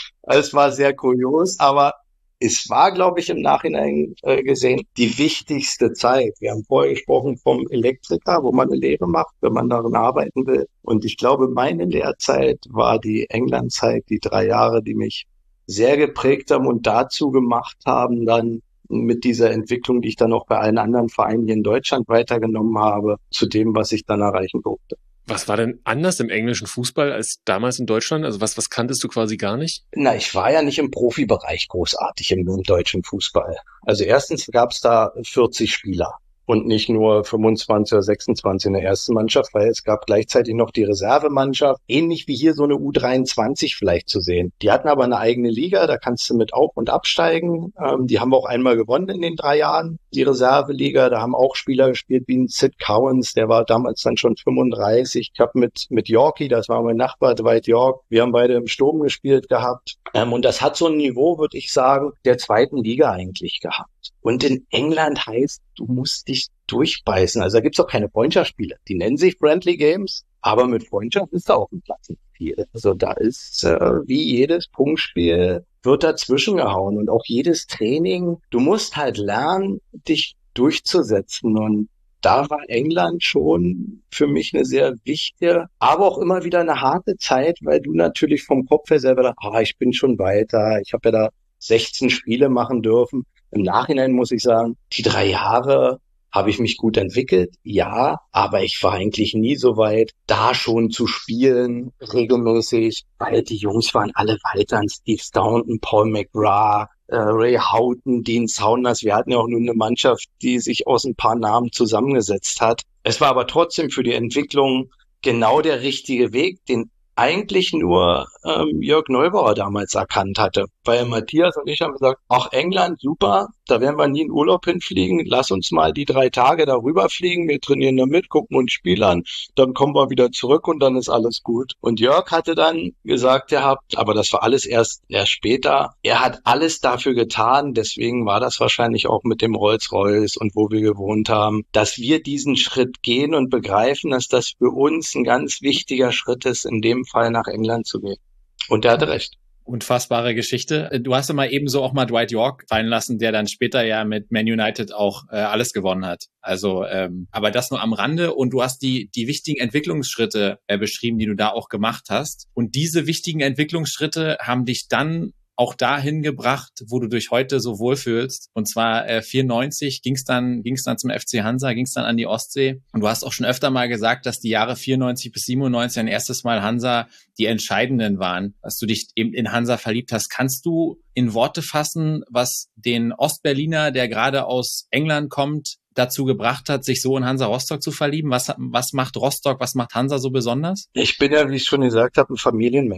Es war sehr kurios, aber es war, glaube ich, im Nachhinein äh, gesehen die wichtigste Zeit. Wir haben vorher gesprochen vom Elektriker, wo man eine Lehre macht, wenn man darin arbeiten will. Und ich glaube, meine Lehrzeit war die Englandzeit, die drei Jahre, die mich sehr geprägt haben und dazu gemacht haben, dann mit dieser Entwicklung, die ich dann auch bei allen anderen Vereinen hier in Deutschland weitergenommen habe, zu dem, was ich dann erreichen durfte. Was war denn anders im englischen Fußball als damals in Deutschland? Also was, was kanntest du quasi gar nicht? Na, ich war ja nicht im Profibereich großartig im, im deutschen Fußball. Also erstens gab es da vierzig Spieler und nicht nur fünfundzwanzig oder sechsundzwanzig in der ersten Mannschaft, weil es gab gleichzeitig noch die Reservemannschaft, ähnlich wie hier so eine U dreiundzwanzig vielleicht zu sehen. Die hatten aber eine eigene Liga, da kannst du mit auf- und absteigen. Ähm, die haben wir auch einmal gewonnen in den drei Jahren, die Reserveliga. Da haben auch Spieler gespielt wie ein Sid Cowens, der war damals dann schon fünfunddreißig. Ich habe mit mit Yorkie, das war mein Nachbar, Dwight York, wir haben beide im Sturm gespielt gehabt. Ähm, und das hat so ein Niveau, würde ich sagen, der zweiten Liga eigentlich gehabt. Und in England heißt, du musst dich durchbeißen. Also da gibt's auch keine Freundschaftsspiele. Die nennen sich Friendly Games, aber mit Freundschaft ist da auch ein Platz nicht viel. Also da ist äh, wie jedes Punktspiel wird dazwischen gehauen und auch jedes Training. Du musst halt lernen, dich durchzusetzen, und da war England schon für mich eine sehr wichtige, aber auch immer wieder eine harte Zeit, weil du natürlich vom Kopf her selber dachtest, ah, ich bin schon weiter, ich habe ja da sechzehn Spiele machen dürfen. Im Nachhinein muss ich sagen, die drei Jahre habe ich mich gut entwickelt, ja, aber ich war eigentlich nie so weit, da schon zu spielen, regelmäßig, weil die Jungs waren alle weiter, Steve Staunton, Paul McGrath, äh, Ray Houghton, Dean Saunders. Wir hatten ja auch nur eine Mannschaft, die sich aus ein paar Namen zusammengesetzt hat. Es war aber trotzdem für die Entwicklung genau der richtige Weg, den eigentlich nur ähm, Jörg Neubauer damals erkannt hatte. Weil Matthias und ich haben gesagt, ach, England, super, da werden wir nie in Urlaub hinfliegen, lass uns mal die drei Tage darüber fliegen, wir trainieren da mit, gucken uns Spiel an, dann kommen wir wieder zurück und dann ist alles gut. Und Jörg hatte dann gesagt gehabt, aber das war alles erst, erst später, er hat alles dafür getan, deswegen war das wahrscheinlich auch mit dem Rolls-Royce und wo wir gewohnt haben, dass wir diesen Schritt gehen und begreifen, dass das für uns ein ganz wichtiger Schritt ist, in dem Fall nach England zu gehen. Und er hatte recht. Unfassbare Geschichte. Du hast ja mal ebenso auch mal Dwight York fallen lassen, der dann später ja mit Man United auch äh, alles gewonnen hat. Also, ähm, aber das nur am Rande. Und du hast die die wichtigen Entwicklungsschritte äh, beschrieben, die du da auch gemacht hast. Und diese wichtigen Entwicklungsschritte haben dich dann auch dahin gebracht, wo du dich heute so wohlfühlst. Und zwar äh, vierundneunzig ging's dann ging's dann zum F C Hansa, ging's dann an die Ostsee. Und du hast auch schon öfter mal gesagt, dass die Jahre vierundneunzig bis siebenundneunzig ein erstes Mal Hansa die entscheidenden waren, dass du dich eben in Hansa verliebt hast. Kannst du in Worte fassen, was den Ostberliner, der gerade aus England kommt, dazu gebracht hat, sich so in Hansa Rostock zu verlieben? Was, was macht Rostock, was macht Hansa so besonders? Ich bin ja, wie ich schon gesagt habe, ein Familienmensch.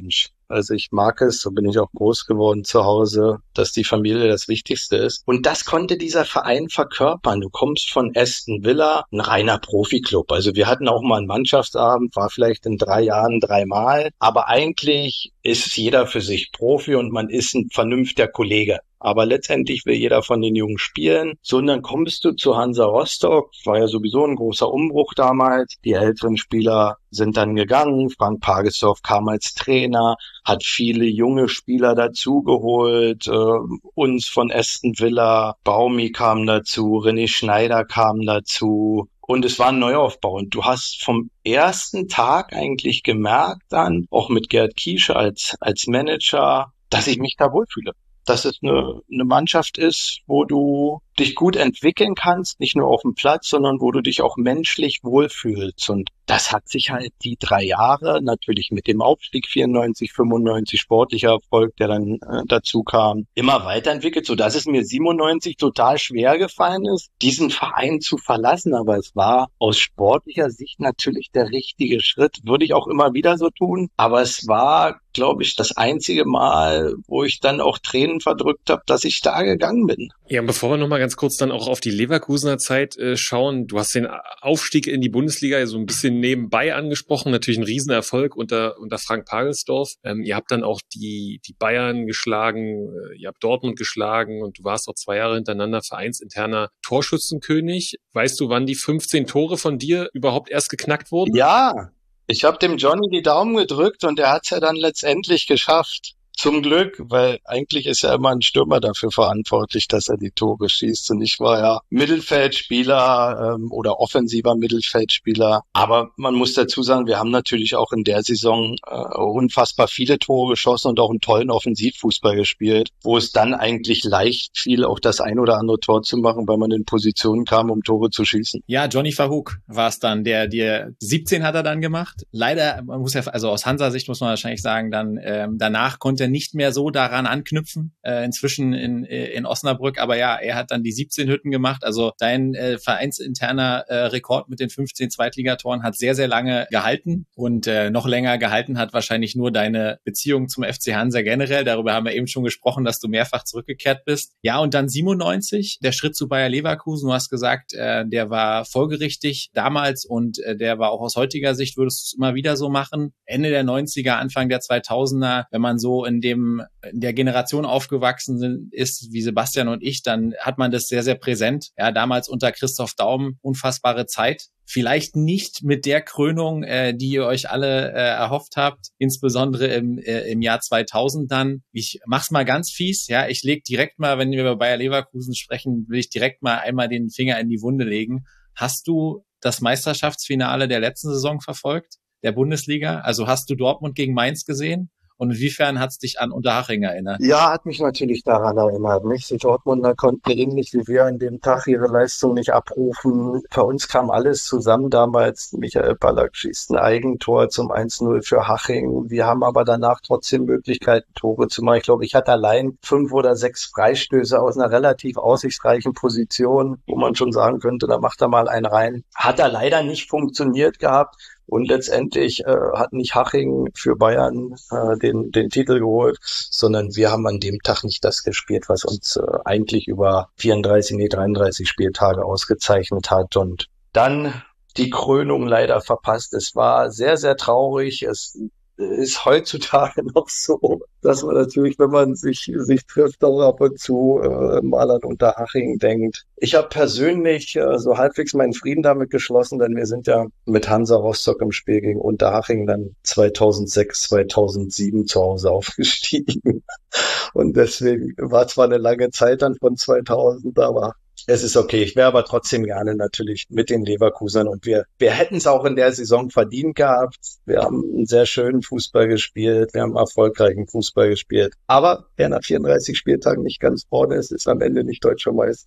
Also ich mag es, so bin ich auch groß geworden zu Hause, dass die Familie das Wichtigste ist. Und das konnte dieser Verein verkörpern. Du kommst von Aston Villa, ein reiner Profiklub. Also wir hatten auch mal einen Mannschaftsabend, war vielleicht in drei Jahren dreimal. Aber eigentlich ist jeder für sich Profi und man ist ein vernünftiger Kollege. Aber letztendlich will jeder von den Jungen spielen. So, und dann kommst du zu Hansa Rostock. War ja sowieso ein großer Umbruch damals. Die älteren Spieler sind dann gegangen. Frank Pagelsdorf kam als Trainer, hat viele junge Spieler dazugeholt. Äh, uns von Aston Villa, Baumi kam dazu, René Schneider kam dazu. Und es war ein Neuaufbau. Und du hast vom ersten Tag eigentlich gemerkt dann, auch mit Gerd Kiesche als, als Manager, dass ich mich da wohlfühle. Dass es eine, eine Mannschaft ist, wo du dich gut entwickeln kannst, nicht nur auf dem Platz, sondern wo du dich auch menschlich wohlfühlst. Und das hat sich halt die drei Jahre, natürlich mit dem Aufstieg vierundneunzig, fünfundneunzig, sportlicher Erfolg, der dann äh, dazu kam, immer weiterentwickelt, sodass es mir siebenundneunzig total schwer gefallen ist, diesen Verein zu verlassen. Aber es war aus sportlicher Sicht natürlich der richtige Schritt. Würde ich auch immer wieder so tun. Aber es war, glaube ich, das einzige Mal, wo ich dann auch Tränen verdrückt habe, dass ich da gegangen bin. Ja, bevor wir nochmal ganz kurz dann auch auf die Leverkusener Zeit äh, schauen, du hast den Aufstieg in die Bundesliga ja so ein bisschen nebenbei angesprochen, natürlich ein Riesenerfolg unter unter Frank Pagelsdorf. Ähm, ihr habt dann auch die die Bayern geschlagen, äh, ihr habt Dortmund geschlagen und du warst auch zwei Jahre hintereinander vereinsinterner Torschützenkönig. Weißt du, wann die fünfzehn Tore von dir überhaupt erst geknackt wurden? Ja, ich habe dem Johnny die Daumen gedrückt und er hat es ja dann letztendlich geschafft. Zum Glück, weil eigentlich ist ja immer ein Stürmer dafür verantwortlich, dass er die Tore schießt. Und ich war ja Mittelfeldspieler ähm, oder offensiver Mittelfeldspieler. Aber man muss dazu sagen, wir haben natürlich auch in der Saison äh, unfassbar viele Tore geschossen und auch einen tollen Offensivfußball gespielt, wo es dann eigentlich leicht fiel, auch das ein oder andere Tor zu machen, weil man in Positionen kam, um Tore zu schießen. Ja, Johnny Verhoek war es dann, der der siebzehn hat er dann gemacht. Leider, man muss ja, also aus Hansa-Sicht muss man wahrscheinlich sagen, dann ähm, danach konnte er nicht mehr so daran anknüpfen, äh, inzwischen in in Osnabrück, aber ja, er hat dann die siebzehn Hütten gemacht, also dein äh, vereinsinterner äh, Rekord mit den fünfzehn Zweitligatoren hat sehr, sehr lange gehalten und äh, noch länger gehalten hat wahrscheinlich nur deine Beziehung zum F C Hansa generell, darüber haben wir eben schon gesprochen, dass du mehrfach zurückgekehrt bist. Ja, und dann siebenundneunzig, der Schritt zu Bayer Leverkusen, du hast gesagt, äh, der war folgerichtig damals und äh, der war auch aus heutiger Sicht, würdest du es immer wieder so machen. Ende der neunziger, Anfang der zweitausender, wenn man so in dem in der Generation aufgewachsen ist, wie Sebastian und ich, dann hat man das sehr, sehr präsent. Ja, damals unter Christoph Daum, unfassbare Zeit. Vielleicht nicht mit der Krönung, äh, die ihr euch alle äh, erhofft habt, insbesondere im, äh, im Jahr zweitausend dann. Ich mach's mal ganz fies, ja, ich leg direkt mal, wenn wir über Bayer Leverkusen sprechen, will ich direkt mal einmal den Finger in die Wunde legen. Hast du das Meisterschaftsfinale der letzten Saison verfolgt, der Bundesliga? Also hast du Dortmund gegen Mainz gesehen? Und inwiefern hat es dich an Unterhaching erinnert? Ja, hat mich natürlich daran erinnert. Nicht? Die Dortmunder konnten ähnlich wie wir an dem Tag ihre Leistung nicht abrufen. Für uns kam alles zusammen damals. Michael Ballack schießt ein Eigentor zum eins null für Haching. Wir haben aber danach trotzdem Möglichkeiten, Tore zu machen. Ich glaube, ich hatte allein fünf oder sechs Freistöße aus einer relativ aussichtsreichen Position, wo man schon sagen könnte, da macht er mal einen rein. Hat er leider nicht funktioniert gehabt. Und letztendlich äh, hat nicht Haching für Bayern äh, den den Titel geholt, sondern wir haben an dem Tag nicht das gespielt, was uns äh, eigentlich über vierunddreißig, nee, dreiunddreißig Spieltage ausgezeichnet hat. Und dann die Krönung leider verpasst. Es war sehr, sehr traurig. Es ist heutzutage noch so, dass man natürlich, wenn man sich sich trifft, auch ab und zu äh, mal an Unterhaching denkt. Ich habe persönlich äh, so halbwegs meinen Frieden damit geschlossen, denn wir sind ja mit Hansa Rostock im Spiel gegen Unterhaching dann zweitausendsechs, zweitausendsieben zu Hause aufgestiegen. Und deswegen war zwar eine lange Zeit dann von zweitausend, aber es ist okay. Ich wäre aber trotzdem gerne natürlich mit den Leverkusenern und wir wir hätten es auch in der Saison verdient gehabt. Wir haben einen sehr schönen Fußball gespielt, wir haben erfolgreichen Fußball gespielt. Aber wer nach vierunddreißig Spieltagen nicht ganz vorne ist, ist am Ende nicht deutscher Meister.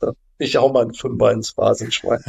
Ich hau mal einen Fünfer ins Phrasenschwein.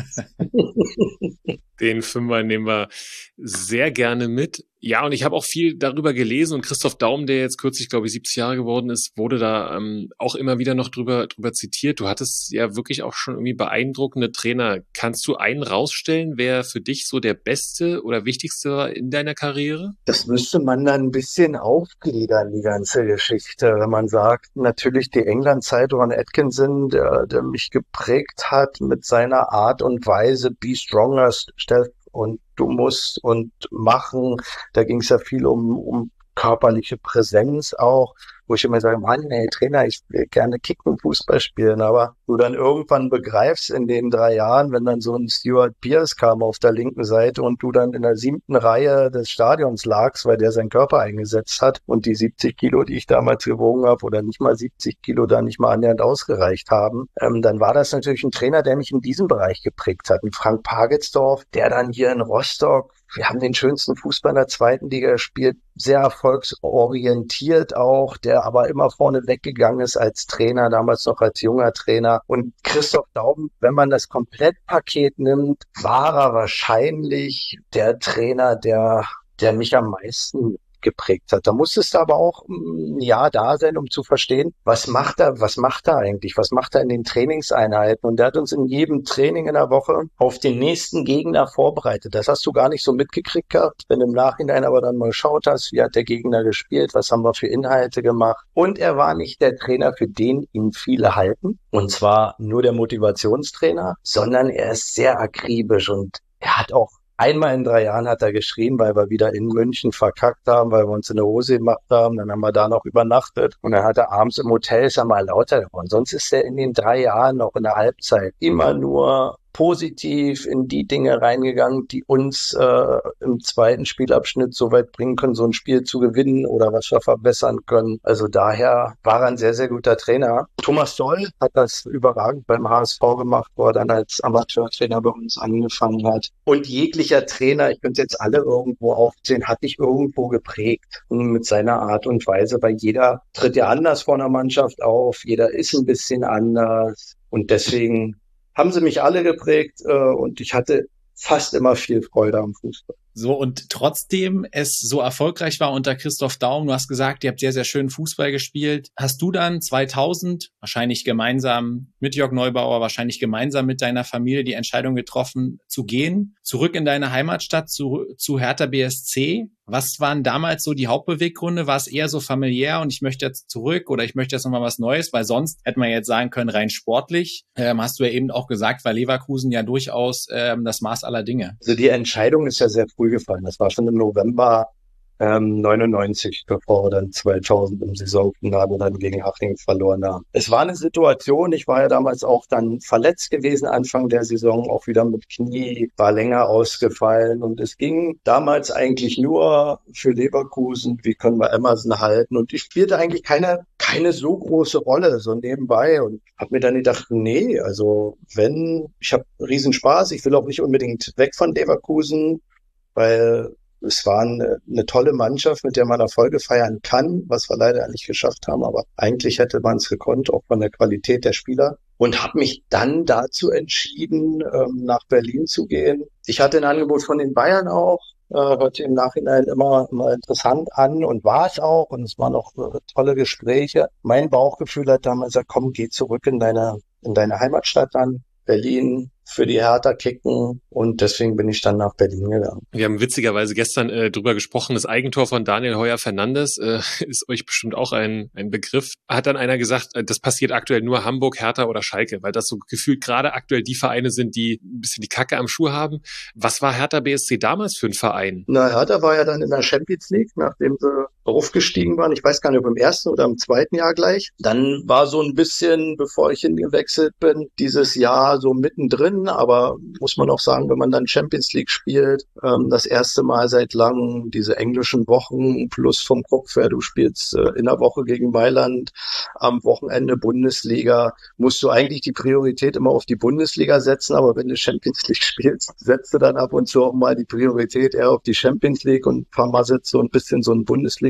Den Fünfer nehmen wir sehr gerne mit. Ja, und ich habe auch viel darüber gelesen und Christoph Daum, der jetzt kürzlich, glaube ich, siebzig Jahre geworden ist, wurde da ähm, auch immer wieder noch drüber, drüber zitiert. Du hattest ja wirklich auch schon irgendwie beeindruckende Trainer. Kannst du einen rausstellen, wer für dich so der beste oder wichtigste war in deiner Karriere? Das müsste man dann ein bisschen aufgliedern, die ganze Geschichte. Wenn man sagt, natürlich die England-Zeit, Ron Atkinson, der, der mich geprägt hat mit seiner Art und Weise, be stronger, Steph, und du musst und machen. Da ging es ja viel um, um körperliche Präsenz auch, wo ich immer sage, Mann, hey Trainer, ich will gerne kicken, Fußball spielen, aber du dann irgendwann begreifst in den drei Jahren, wenn dann so ein Stuart Pearce kam auf der linken Seite und du dann in der siebten Reihe des Stadions lagst, weil der seinen Körper eingesetzt hat und die siebzig Kilo, die ich damals gewogen habe, oder nicht mal siebzig Kilo, da nicht mal annähernd ausgereicht haben, ähm, dann war das natürlich ein Trainer, der mich in diesem Bereich geprägt hat. Und Frank Pagelsdorf, der dann hier in Rostock, wir haben den schönsten Fußball in der zweiten Liga gespielt, sehr erfolgsorientiert auch, der aber immer vorne weggegangen ist als Trainer, damals noch als junger Trainer. Und Christoph Daum, wenn man das Komplettpaket nimmt, war er wahrscheinlich der Trainer, der, der mich am meisten geprägt hat. Da musstest du aber auch ein Jahr da sein, um zu verstehen, was macht er, was macht er eigentlich, was macht er in den Trainingseinheiten. Und der hat uns in jedem Training in der Woche auf den nächsten Gegner vorbereitet. Das hast du gar nicht so mitgekriegt gehabt, wenn du im Nachhinein aber dann mal geschaut hast, wie hat der Gegner gespielt, was haben wir für Inhalte gemacht. Und er war nicht der Trainer, für den ihn viele halten, und zwar nur der Motivationstrainer, sondern er ist sehr akribisch und er hat auch einmal in drei Jahren hat er geschrien, weil wir wieder in München verkackt haben, weil wir uns in der Hose gemacht haben. Dann haben wir da noch übernachtet. Und dann hat er abends im Hotel, ist er mal lauter geworden. Sonst ist er in den drei Jahren noch in der Halbzeit immer nur positiv in die Dinge reingegangen, die uns äh, im zweiten Spielabschnitt so weit bringen können, so ein Spiel zu gewinnen oder was wir verbessern können. Also daher war er ein sehr, sehr guter Trainer. Thomas Doll hat das überragend beim H S V gemacht, wo er dann als Amateurtrainer bei uns angefangen hat. Und jeglicher Trainer, ich könnte jetzt alle irgendwo aufzählen, hat dich irgendwo geprägt mit seiner Art und Weise, weil jeder tritt ja anders vor einer Mannschaft auf, jeder ist ein bisschen anders und deswegen haben sie mich alle geprägt äh, und ich hatte fast immer viel Freude am Fußball. So, und trotzdem es so erfolgreich war unter Christoph Daum, du hast gesagt, ihr habt sehr, sehr schön Fußball gespielt. Hast du dann zweitausend, wahrscheinlich gemeinsam mit Jörg Neubauer, wahrscheinlich gemeinsam mit deiner Familie die Entscheidung getroffen, zu gehen, zurück in deine Heimatstadt, zu, zu Hertha B S C? Was waren damals so die Hauptbeweggründe? War es eher so familiär und ich möchte jetzt zurück oder ich möchte jetzt nochmal was Neues? Weil sonst hätte man jetzt sagen können, rein sportlich, ähm, hast du ja eben auch gesagt, war Leverkusen ja durchaus ähm, das Maß aller Dinge. Also die Entscheidung ist ja sehr früh gefallen. Das war schon im November ähm, neunundneunzig, bevor wir dann zweitausend im Saisonfinale dann gegen Haching verloren haben. Es war eine Situation, ich war ja damals auch dann verletzt gewesen, Anfang der Saison, auch wieder mit Knie, war länger ausgefallen und es ging damals eigentlich nur für Leverkusen, wie können wir Emerson halten, und ich spielte eigentlich keine keine so große Rolle, so nebenbei, und habe mir dann gedacht, nee, also wenn, ich habe riesen Spaß, ich will auch nicht unbedingt weg von Leverkusen, weil es war eine, eine tolle Mannschaft, mit der man Erfolge feiern kann, was wir leider nicht geschafft haben, aber eigentlich hätte man es gekonnt, auch von der Qualität der Spieler. Und habe mich dann dazu entschieden, ähm, nach Berlin zu gehen. Ich hatte ein Angebot von den Bayern auch, äh, hörte im Nachhinein immer, immer interessant an und war es auch. Und es waren auch äh, tolle Gespräche. Mein Bauchgefühl hat damals gesagt, komm, geh zurück in deine, in deine Heimatstadt dann, Berlin, für die Hertha kicken, und deswegen bin ich dann nach Berlin gegangen. Wir haben witzigerweise gestern äh, drüber gesprochen, das Eigentor von Daniel Heuer-Fernandes äh, ist euch bestimmt auch ein, ein Begriff. Hat dann einer gesagt, äh, das passiert aktuell nur Hamburg, Hertha oder Schalke, weil das so gefühlt gerade aktuell die Vereine sind, die ein bisschen die Kacke am Schuh haben. Was war Hertha B S C damals für ein Verein? Na, Hertha war ja dann in der Champions League, nachdem sie aufgestiegen waren. Ich weiß gar nicht, ob im ersten oder im zweiten Jahr gleich. Dann war so ein bisschen, bevor ich hingewechselt bin, dieses Jahr so mittendrin, aber muss man auch sagen, wenn man dann Champions League spielt, ähm, das erste Mal seit langem, diese englischen Wochen plus vom Kopf her, du spielst äh, in der Woche gegen Mailand, am Wochenende Bundesliga, musst du eigentlich die Priorität immer auf die Bundesliga setzen, aber wenn du Champions League spielst, setzt du dann ab und zu auch mal die Priorität eher auf die Champions League und vermasselt so ein bisschen so ein Bundesliga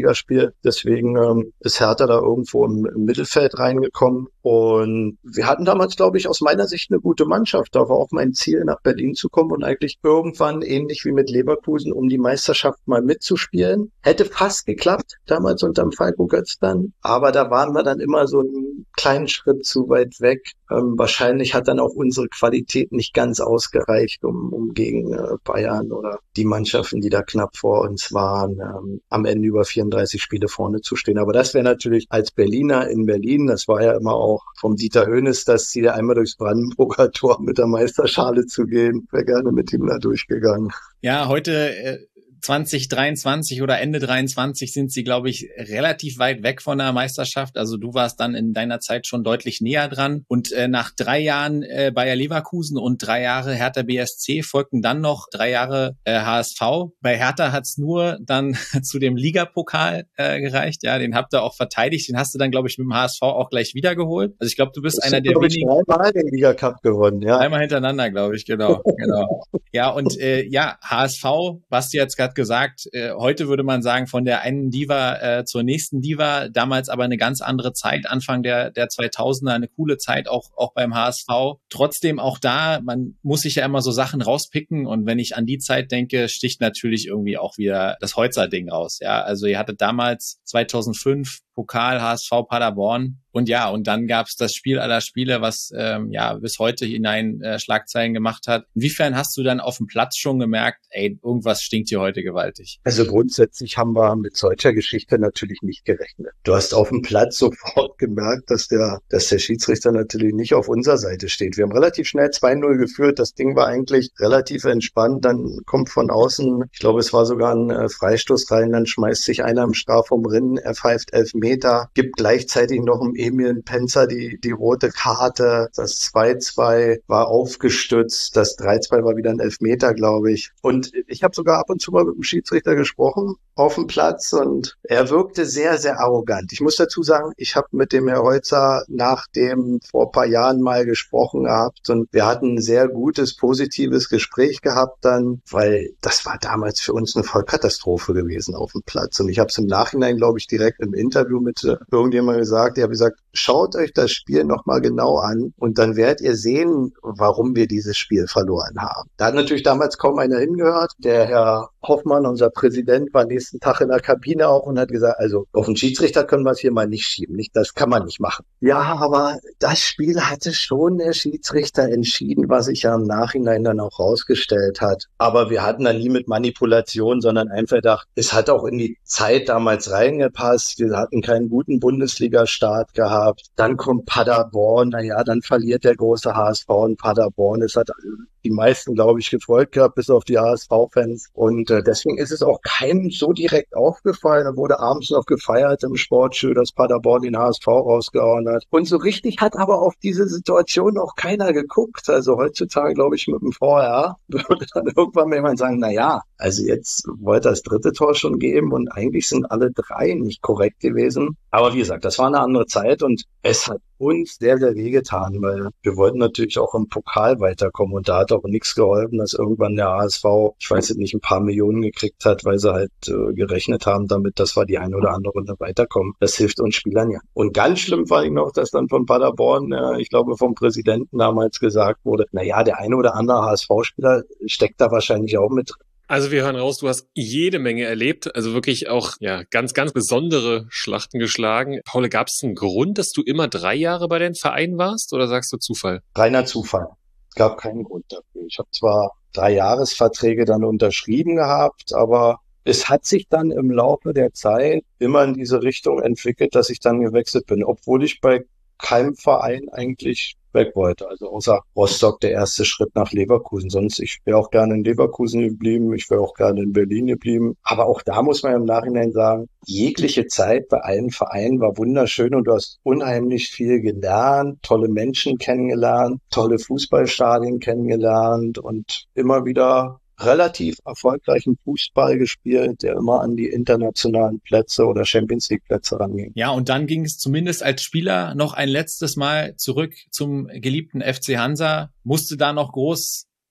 Bundesligaspiel. Deswegen ähm, ist Hertha da irgendwo im, im Mittelfeld reingekommen. Und wir hatten damals, glaube ich, aus meiner Sicht eine gute Mannschaft. Da war auch mein Ziel, nach Berlin zu kommen und eigentlich irgendwann, ähnlich wie mit Leverkusen, um die Meisterschaft mal mitzuspielen. Hätte fast geklappt, damals unterm Falco Götz dann. Aber da waren wir dann immer so einen kleinen Schritt zu weit weg. Ähm, wahrscheinlich hat dann auch unsere Qualität nicht ganz ausgereicht, um, um gegen äh, Bayern oder die Mannschaften, die da knapp vor uns waren, ähm, am Ende über vierunddreißig Spiele vorne zu stehen. Aber das wäre natürlich als Berliner in Berlin, das war ja immer auch vom Dieter Hoeneß das Ziel, einmal durchs Brandenburger Tor mit der Meisterschale zu gehen. Wäre gerne mit ihm da durchgegangen. Ja, heute äh zwanzig dreiundzwanzig oder Ende dreiundzwanzig sind sie, glaube ich, relativ weit weg von der Meisterschaft. Also du warst dann in deiner Zeit schon deutlich näher dran. Und äh, nach drei Jahren äh, Bayer Leverkusen und drei Jahre Hertha B S C folgten dann noch drei Jahre äh, H S V. Bei Hertha hat's nur dann zu dem Ligapokal äh, gereicht. Ja, den habt ihr auch verteidigt. Den hast du dann, glaube ich, mit dem H S V auch gleich wiedergeholt. Also ich glaube, du bist das einer der wenigen. Dreimal den Liga-Cup gewonnen, ja. Einmal hintereinander, glaube ich, genau. genau. Ja, und äh, ja, H S V, was du jetzt gerade gesagt, äh, heute würde man sagen, von der einen Diva äh, zur nächsten Diva, damals aber eine ganz andere Zeit, Anfang der der zweitausender, eine coole Zeit, auch auch beim H S V. Trotzdem auch da, man muss sich ja immer so Sachen rauspicken und wenn ich an die Zeit denke, sticht natürlich irgendwie auch wieder das Heutzer-Ding raus. Ja, also ihr hattet damals zweitausendfünf Pokal H S V Paderborn. Und ja, und dann gab's das Spiel aller Spiele, was ähm, ja bis heute hinein äh, Schlagzeilen gemacht hat. Inwiefern hast du dann auf dem Platz schon gemerkt, ey, irgendwas stinkt hier heute gewaltig? Also grundsätzlich haben wir mit solcher Geschichte natürlich nicht gerechnet. Du hast auf dem Platz sofort gemerkt, dass der dass der Schiedsrichter natürlich nicht auf unserer Seite steht. Wir haben relativ schnell zwei null geführt. Das Ding war eigentlich relativ entspannt. Dann kommt von außen, ich glaube, es war sogar ein äh, Freistoß rein, dann schmeißt sich einer im Strafraum rein, er pfeift elf Meter, gibt gleichzeitig noch im Emil Penzer die, die rote Karte. Das zwei zwei war aufgestützt. Das drei zwei war wieder ein Elfmeter, glaube ich. Und ich habe sogar ab und zu mal mit dem Schiedsrichter gesprochen auf dem Platz und er wirkte sehr, sehr arrogant. Ich muss dazu sagen, ich habe mit dem Herr Heutzer nach dem vor ein paar Jahren mal gesprochen gehabt und wir hatten ein sehr gutes, positives Gespräch gehabt dann, weil das war damals für uns eine Vollkatastrophe gewesen auf dem Platz. Und ich habe es im Nachhinein, glaube ich, direkt im Interview mit äh, irgendjemandem gesagt. Ich habe gesagt, schaut euch das Spiel nochmal genau an und dann werdet ihr sehen, warum wir dieses Spiel verloren haben. Da hat natürlich damals kaum einer hingehört. Der Herr Hoffmann, unser Präsident, war nächsten Tag in der Kabine auch und hat gesagt, also auf den Schiedsrichter können wir es hier mal nicht schieben. Nicht, das kann man nicht machen. Ja, aber das Spiel hatte schon der Schiedsrichter entschieden, was sich ja im Nachhinein dann auch rausgestellt hat. Aber wir hatten da nie mit Manipulation, sondern einfach gedacht, es hat auch in die Zeit damals reingepasst. Wir hatten keinen guten Bundesliga-Start gehabt. Dann kommt Paderborn, naja, dann verliert der große H S V in Paderborn. Es hat die meisten, glaube ich, gefreut gehabt, bis auf die H S V-Fans. Und äh, deswegen ist es auch keinem so direkt aufgefallen. Da wurde abends noch gefeiert im Sportstudio, dass Paderborn den H S V rausgehauen hat. Und so richtig hat aber auf diese Situation auch keiner geguckt. Also heutzutage, glaube ich, mit dem V R würde dann irgendwann mal jemand sagen, na ja, also jetzt wollte das dritte Tor schon geben und eigentlich sind alle drei nicht korrekt gewesen. Aber wie gesagt, das war eine andere Zeit und es hat uns sehr, sehr wehgetan, weil wir wollten natürlich auch im Pokal weiterkommen und da hat auch nichts geholfen, dass irgendwann der H S V, ich weiß nicht, ein paar Millionen gekriegt hat, weil sie halt äh, gerechnet haben damit, dass wir die eine oder andere Runde weiterkommen. Das hilft uns Spielern ja. Und ganz schlimm fand ich noch, dass dann von Paderborn, äh, ich glaube vom Präsidenten damals gesagt wurde, na ja, der eine oder andere H S V-Spieler steckt da wahrscheinlich auch mit drin. Also wir hören raus, du hast jede Menge erlebt, also wirklich auch ja ganz, ganz besondere Schlachten geschlagen. Paul, gab es einen Grund, dass du immer drei Jahre bei den Vereinen warst oder sagst du Zufall? Reiner Zufall. Es gab keinen Grund dafür. Ich habe zwar drei Jahresverträge dann unterschrieben gehabt, aber es hat sich dann im Laufe der Zeit immer in diese Richtung entwickelt, dass ich dann gewechselt bin, obwohl ich bei keinem Verein eigentlich weg wollte. Also außer Rostock der erste Schritt nach Leverkusen. Sonst, ich wäre auch gerne in Leverkusen geblieben, ich wäre auch gerne in Berlin geblieben. Aber auch da muss man im Nachhinein sagen, jegliche Zeit bei allen Vereinen war wunderschön und du hast unheimlich viel gelernt, tolle Menschen kennengelernt, tolle Fußballstadien kennengelernt und immer wieder relativ erfolgreichen Fußball gespielt, der immer an die internationalen Plätze oder Champions League Plätze ranging. Ja, und dann ging es zumindest als Spieler noch ein letztes Mal zurück zum geliebten F C Hansa. Musste da noch groß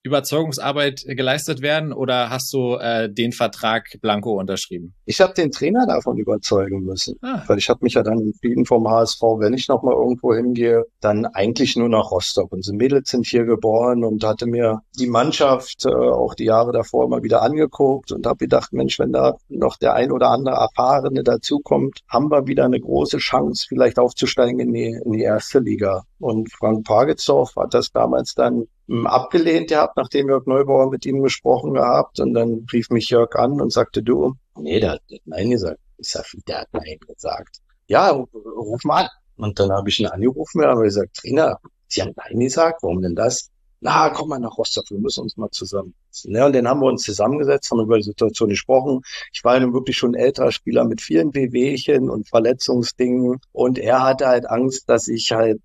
Überzeugungsarbeit geleistet werden oder hast du äh, den Vertrag blanko unterschrieben? Ich habe den Trainer davon überzeugen müssen, ah. weil ich habe mich ja dann entschieden vom H S V, wenn ich noch mal irgendwo hingehe, dann eigentlich nur nach Rostock. Unsere Mädels sind hier geboren und hatte mir die Mannschaft äh, auch die Jahre davor mal wieder angeguckt und habe gedacht, Mensch, wenn da noch der ein oder andere Erfahrene dazukommt, haben wir wieder eine große Chance, vielleicht aufzusteigen in die, in die erste Liga. Und Frank Pagelsdorf hat das damals dann abgelehnt gehabt, nachdem Jörg Neubauer mit ihm gesprochen gehabt. Und dann rief mich Jörg an und sagte, du, nee, der hat Nein gesagt. Ich sag, der hat Nein gesagt. Ja, ruf mal an. Und dann habe ich ihn angerufen und habe gesagt, Trainer, Sie haben Nein gesagt, warum denn das? Na, komm mal nach Rostock, wir müssen uns mal zusammen. Ja, und dann haben wir uns zusammengesetzt, haben über die Situation gesprochen. Ich war nun wirklich schon ein älterer Spieler mit vielen Wehwehchen und Verletzungsdingen. Und er hatte halt Angst, dass ich halt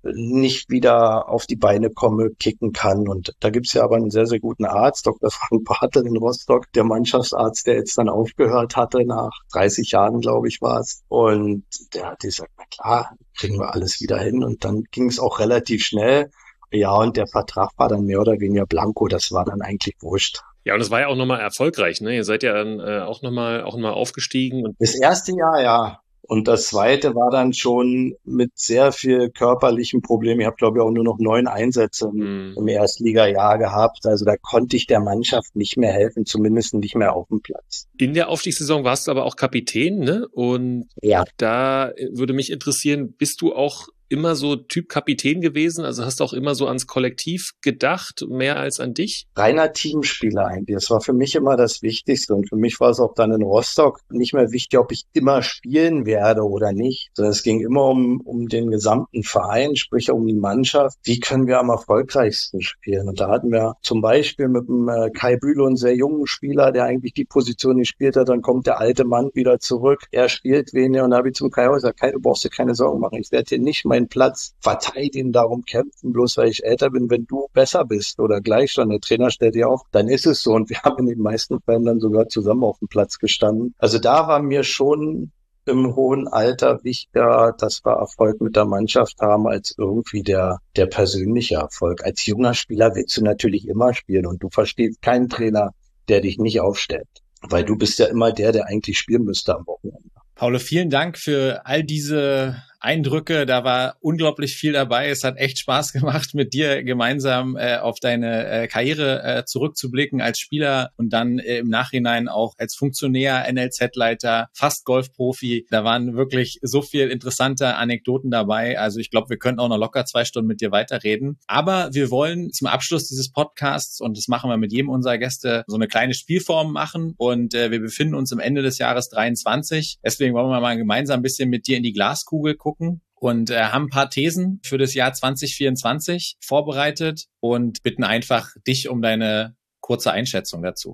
nicht wieder auf die Beine komme, kicken kann. Und da gibt's ja aber einen sehr, sehr guten Arzt, Doktor Frank Bartel in Rostock, der Mannschaftsarzt, der jetzt dann aufgehört hatte, nach dreißig Jahren, glaube ich, war es. Und der hat gesagt, na klar, kriegen wir alles wieder hin. Und dann ging es auch relativ schnell. Ja, und der Vertrag war dann mehr oder weniger blanko. Das war dann eigentlich wurscht. Ja, und es war ja auch nochmal erfolgreich, ne? Ihr seid ja dann äh, auch nochmal auch noch mal aufgestiegen. Und das erste Jahr, ja. Und das zweite war dann schon mit sehr viel körperlichen Problemen. Ich habe, glaube ich, auch nur noch neun Einsätze im, mm. im Erstligajahr gehabt. Also da konnte ich der Mannschaft nicht mehr helfen, zumindest nicht mehr auf dem Platz. In der Aufstiegssaison warst du aber auch Kapitän, ne? Und ja. Da würde mich interessieren, bist du auch immer so Typ Kapitän gewesen? Also hast du auch immer so ans Kollektiv gedacht, mehr als an dich? Reiner Teamspieler eigentlich. Das war für mich immer das Wichtigste. Und für mich war es auch dann in Rostock nicht mehr wichtig, ob ich immer spielen werde oder nicht. Sondern es ging immer um, um den gesamten Verein, sprich um die Mannschaft. Wie können wir am erfolgreichsten spielen? Und da hatten wir zum Beispiel mit dem äh, Kai Bülow einen sehr jungen Spieler, der eigentlich die Position nicht gespielt hat. Dann kommt der alte Mann wieder zurück. Er spielt weniger. Und da habe ich zum Kai auch gesagt, Kai, du brauchst dir keine Sorgen machen. Ich werde dir nicht meinen Platz verteidigen, darum kämpfen, bloß weil ich älter bin. Wenn du besser bist oder gleich schon, der Trainer stellt dir auf, dann ist es so. Und wir haben in den meisten Fällen dann sogar zusammen auf dem Platz gestanden. Also da war mir schon im hohen Alter wichtiger, dass wir Erfolg mit der Mannschaft haben, als irgendwie der, der persönliche Erfolg. Als junger Spieler willst du natürlich immer spielen und du verstehst keinen Trainer, der dich nicht aufstellt. Weil du bist ja immer der, der eigentlich spielen müsste am Wochenende. Paulo, vielen Dank für all diese Eindrücke. Da war unglaublich viel dabei. Es hat echt Spaß gemacht, mit dir gemeinsam äh, auf deine äh, Karriere äh, zurückzublicken als Spieler und dann äh, im Nachhinein auch als Funktionär, N L Z-Leiter, fast Golfprofi. Da waren wirklich so viel interessante Anekdoten dabei. Also ich glaube, wir könnten auch noch locker zwei Stunden mit dir weiterreden. Aber wir wollen zum Abschluss dieses Podcasts, und das machen wir mit jedem unserer Gäste, so eine kleine Spielform machen. Und äh, wir befinden uns am Ende des Jahres dreiundzwanzig. Deswegen wollen wir mal gemeinsam ein bisschen mit dir in die Glaskugel gucken. Und äh, haben ein paar Thesen für das Jahr zwanzig vierundzwanzig vorbereitet und bitten einfach dich um deine kurze Einschätzung dazu.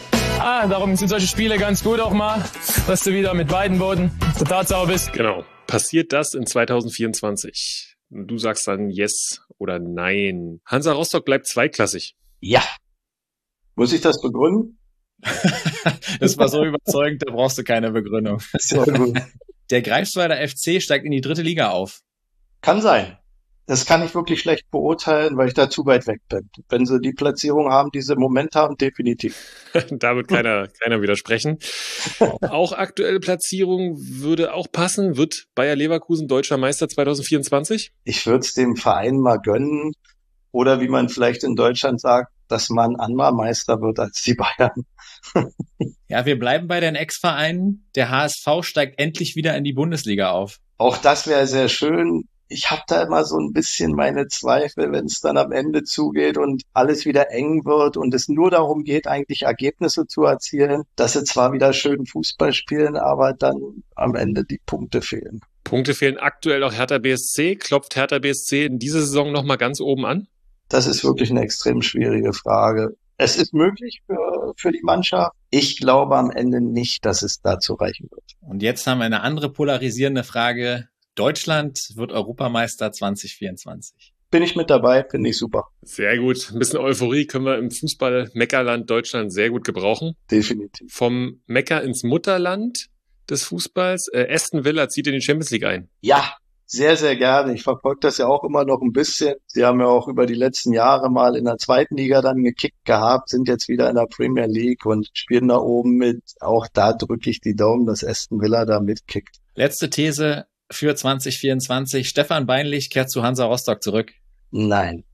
Ah, darum sind solche Spiele ganz gut auch mal, dass du wieder mit beiden Boden zur Tatsache bist. Genau. Passiert das in zwanzig vierundzwanzig? Du sagst dann yes oder nein. Hansa Rostock bleibt zweitklassig. Ja. Muss ich das begründen? Das war so überzeugend, da brauchst du keine Begründung. Sehr gut. Der Greifswalder F C steigt in die dritte Liga auf. Kann sein. Das kann ich wirklich schlecht beurteilen, weil ich da zu weit weg bin. Wenn sie die Platzierung haben, die sie im Moment haben, definitiv. Da wird keiner, keiner widersprechen. Auch aktuelle Platzierung würde auch passen. Wird Bayer Leverkusen deutscher Meister zwanzig vierundzwanzig? Ich würde es dem Verein mal gönnen. Oder wie man vielleicht in Deutschland sagt, dass man anderer Meister wird als die Bayern. Ja, wir bleiben bei den Ex-Vereinen. Der H S V steigt endlich wieder in die Bundesliga auf. Auch das wäre sehr schön. Ich habe da immer so ein bisschen meine Zweifel, wenn es dann am Ende zugeht und alles wieder eng wird und es nur darum geht, eigentlich Ergebnisse zu erzielen, dass sie zwar wieder schön Fußball spielen, aber dann am Ende die Punkte fehlen. Punkte fehlen aktuell auch Hertha B S C. Klopft Hertha B S C in dieser Saison nochmal ganz oben an? Das ist wirklich eine extrem schwierige Frage. Es ist möglich für, für die Mannschaft. Ich glaube am Ende nicht, dass es dazu reichen wird. Und jetzt haben wir eine andere polarisierende Frage. Deutschland wird Europameister zwanzig vierundzwanzig. Bin ich mit dabei, finde ich super. Sehr gut. Ein bisschen Euphorie können wir im Fußball-Meckerland Deutschland sehr gut gebrauchen. Definitiv. Vom Mecker ins Mutterland des Fußballs. Äh, Aston Villa zieht in die Champions League ein. Ja, Sehr, sehr gerne. Ich verfolge das ja auch immer noch ein bisschen. Sie haben ja auch über die letzten Jahre mal in der zweiten Liga dann gekickt gehabt, sind jetzt wieder in der Premier League und spielen da oben mit. Auch da drücke ich die Daumen, dass Aston Villa da mitkickt. Letzte These für zwanzig vierundzwanzig. Stefan Beinlich kehrt zu Hansa Rostock zurück. Nein.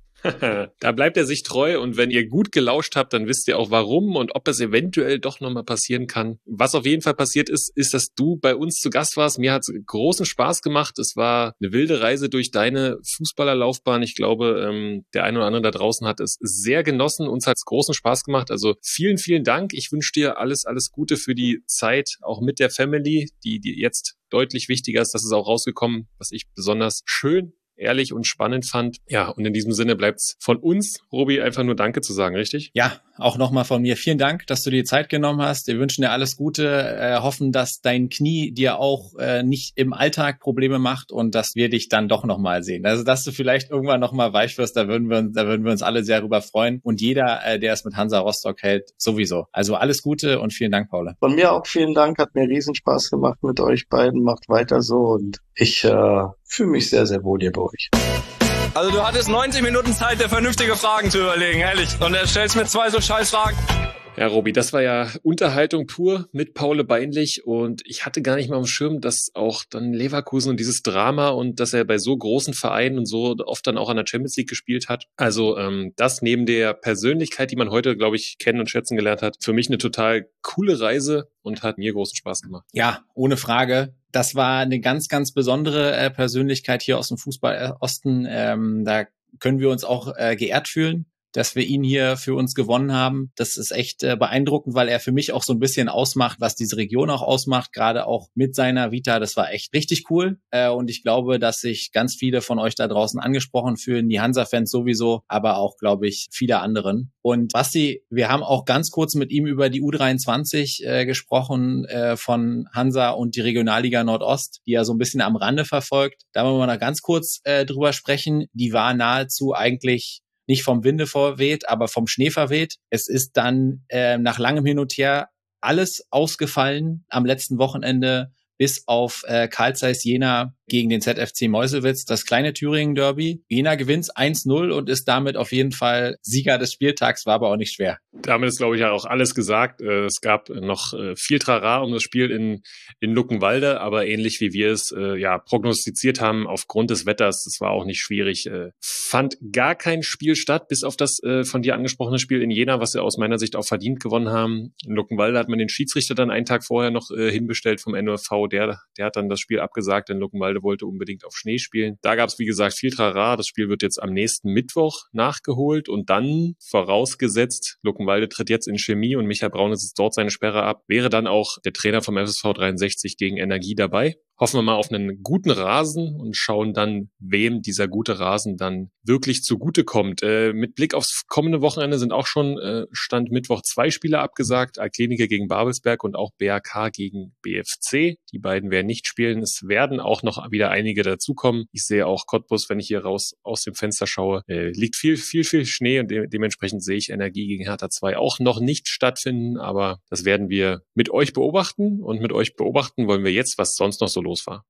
Da bleibt er sich treu und wenn ihr gut gelauscht habt, dann wisst ihr auch warum und ob es eventuell doch nochmal passieren kann. Was auf jeden Fall passiert ist, ist, dass du bei uns zu Gast warst. Mir hat es großen Spaß gemacht. Es war eine wilde Reise durch deine Fußballerlaufbahn. Ich glaube, ähm, der eine oder andere da draußen hat es sehr genossen. Uns hat es großen Spaß gemacht. Also vielen, vielen Dank. Ich wünsche dir alles, alles Gute für die Zeit, auch mit der Family, die, die jetzt deutlich wichtiger ist. Das ist auch rausgekommen, was ich besonders schön, ehrlich und spannend fand. Ja, und in diesem Sinne bleibt's von uns, Robi, einfach nur Danke zu sagen, richtig? Ja, auch nochmal von mir. Vielen Dank, dass du dir die Zeit genommen hast. Wir wünschen dir alles Gute, äh, hoffen, dass dein Knie dir auch äh, nicht im Alltag Probleme macht und dass wir dich dann doch nochmal sehen. Also, dass du vielleicht irgendwann nochmal weich wirst, da würden wir uns, da würden wir uns alle sehr drüber freuen. Und jeder, äh, der es mit Hansa Rostock hält, sowieso. Also alles Gute und vielen Dank, Paula. Von mir auch vielen Dank, hat mir riesen Spaß gemacht mit euch beiden. Macht weiter so und ich äh, fühle mich sehr, sehr wohl hier bei euch. Also du hattest neunzig Minuten Zeit, dir vernünftige Fragen zu überlegen, ehrlich. Und er stellst mir zwei so scheiß Fragen. Ja, Robi, das war ja Unterhaltung pur mit Paul Beinlich und ich hatte gar nicht mal auf dem Schirm, dass auch dann Leverkusen und dieses Drama und dass er bei so großen Vereinen und so oft dann auch an der Champions League gespielt hat. Also ähm, das neben der Persönlichkeit, die man heute, glaube ich, kennen und schätzen gelernt hat, für mich eine total coole Reise und hat mir großen Spaß gemacht. Ja, ohne Frage. Das war eine ganz, ganz besondere äh, Persönlichkeit hier aus dem Fußball-Osten. Ähm, da können wir uns auch äh, geehrt fühlen, dass wir ihn hier für uns gewonnen haben. Das ist echt äh, beeindruckend, weil er für mich auch so ein bisschen ausmacht, was diese Region auch ausmacht, gerade auch mit seiner Vita. Das war echt richtig cool. Äh, und ich glaube, dass sich ganz viele von euch da draußen angesprochen fühlen, die Hansa-Fans sowieso, aber auch, glaube ich, viele anderen. Und Basti, wir haben auch ganz kurz mit ihm über die U dreiundzwanzig äh, gesprochen äh, von Hansa und die Regionalliga Nordost, die er so ein bisschen am Rande verfolgt. Da wollen wir noch ganz kurz äh, drüber sprechen. Die war nahezu eigentlich nicht vom Winde verweht, aber vom Schnee verweht. Es ist dann äh, nach langem Hin und Her alles ausgefallen am letzten Wochenende, bis auf äh, Carl Zeiss Jena gegen den Z F C Meuselwitz, das kleine Thüringen-Derby. Jena gewinnt eins null und ist damit auf jeden Fall Sieger des Spieltags, war aber auch nicht schwer. Damit ist, glaube ich, ja auch alles gesagt. Es gab noch viel Trara um das Spiel in, in Luckenwalde, aber ähnlich wie wir es äh, ja prognostiziert haben, aufgrund des Wetters, das war auch nicht schwierig. Äh, fand gar kein Spiel statt, bis auf das äh, von dir angesprochene Spiel in Jena, was wir aus meiner Sicht auch verdient gewonnen haben. In Luckenwalde hat man den Schiedsrichter dann einen Tag vorher noch äh, hinbestellt vom N O F V. Der, der hat dann das Spiel abgesagt, denn Luckenwalde wollte unbedingt auf Schnee spielen. Da gab es, wie gesagt, viel Trara. Das Spiel wird jetzt am nächsten Mittwoch nachgeholt und dann, vorausgesetzt, Luckenwalde tritt jetzt in Chemie und Michael Braun sitzt dort seine Sperre ab, wäre dann auch der Trainer vom F S V dreiundsechzig gegen Energie dabei. Hoffen wir mal auf einen guten Rasen und schauen dann, wem dieser gute Rasen dann wirklich zugute kommt. Äh, mit Blick aufs kommende Wochenende sind auch schon äh, Stand Mittwoch zwei Spiele abgesagt. Altklinike gegen Babelsberg und auch B R K gegen B F C. Die beiden werden nicht spielen. Es werden auch noch wieder einige dazukommen. Ich sehe auch Cottbus, wenn ich hier raus aus dem Fenster schaue, äh, liegt viel, viel, viel Schnee und de- dementsprechend sehe ich Energie gegen Hertha zwei auch noch nicht stattfinden. Aber das werden wir mit euch beobachten und mit euch beobachten wollen wir jetzt, was sonst noch so los war.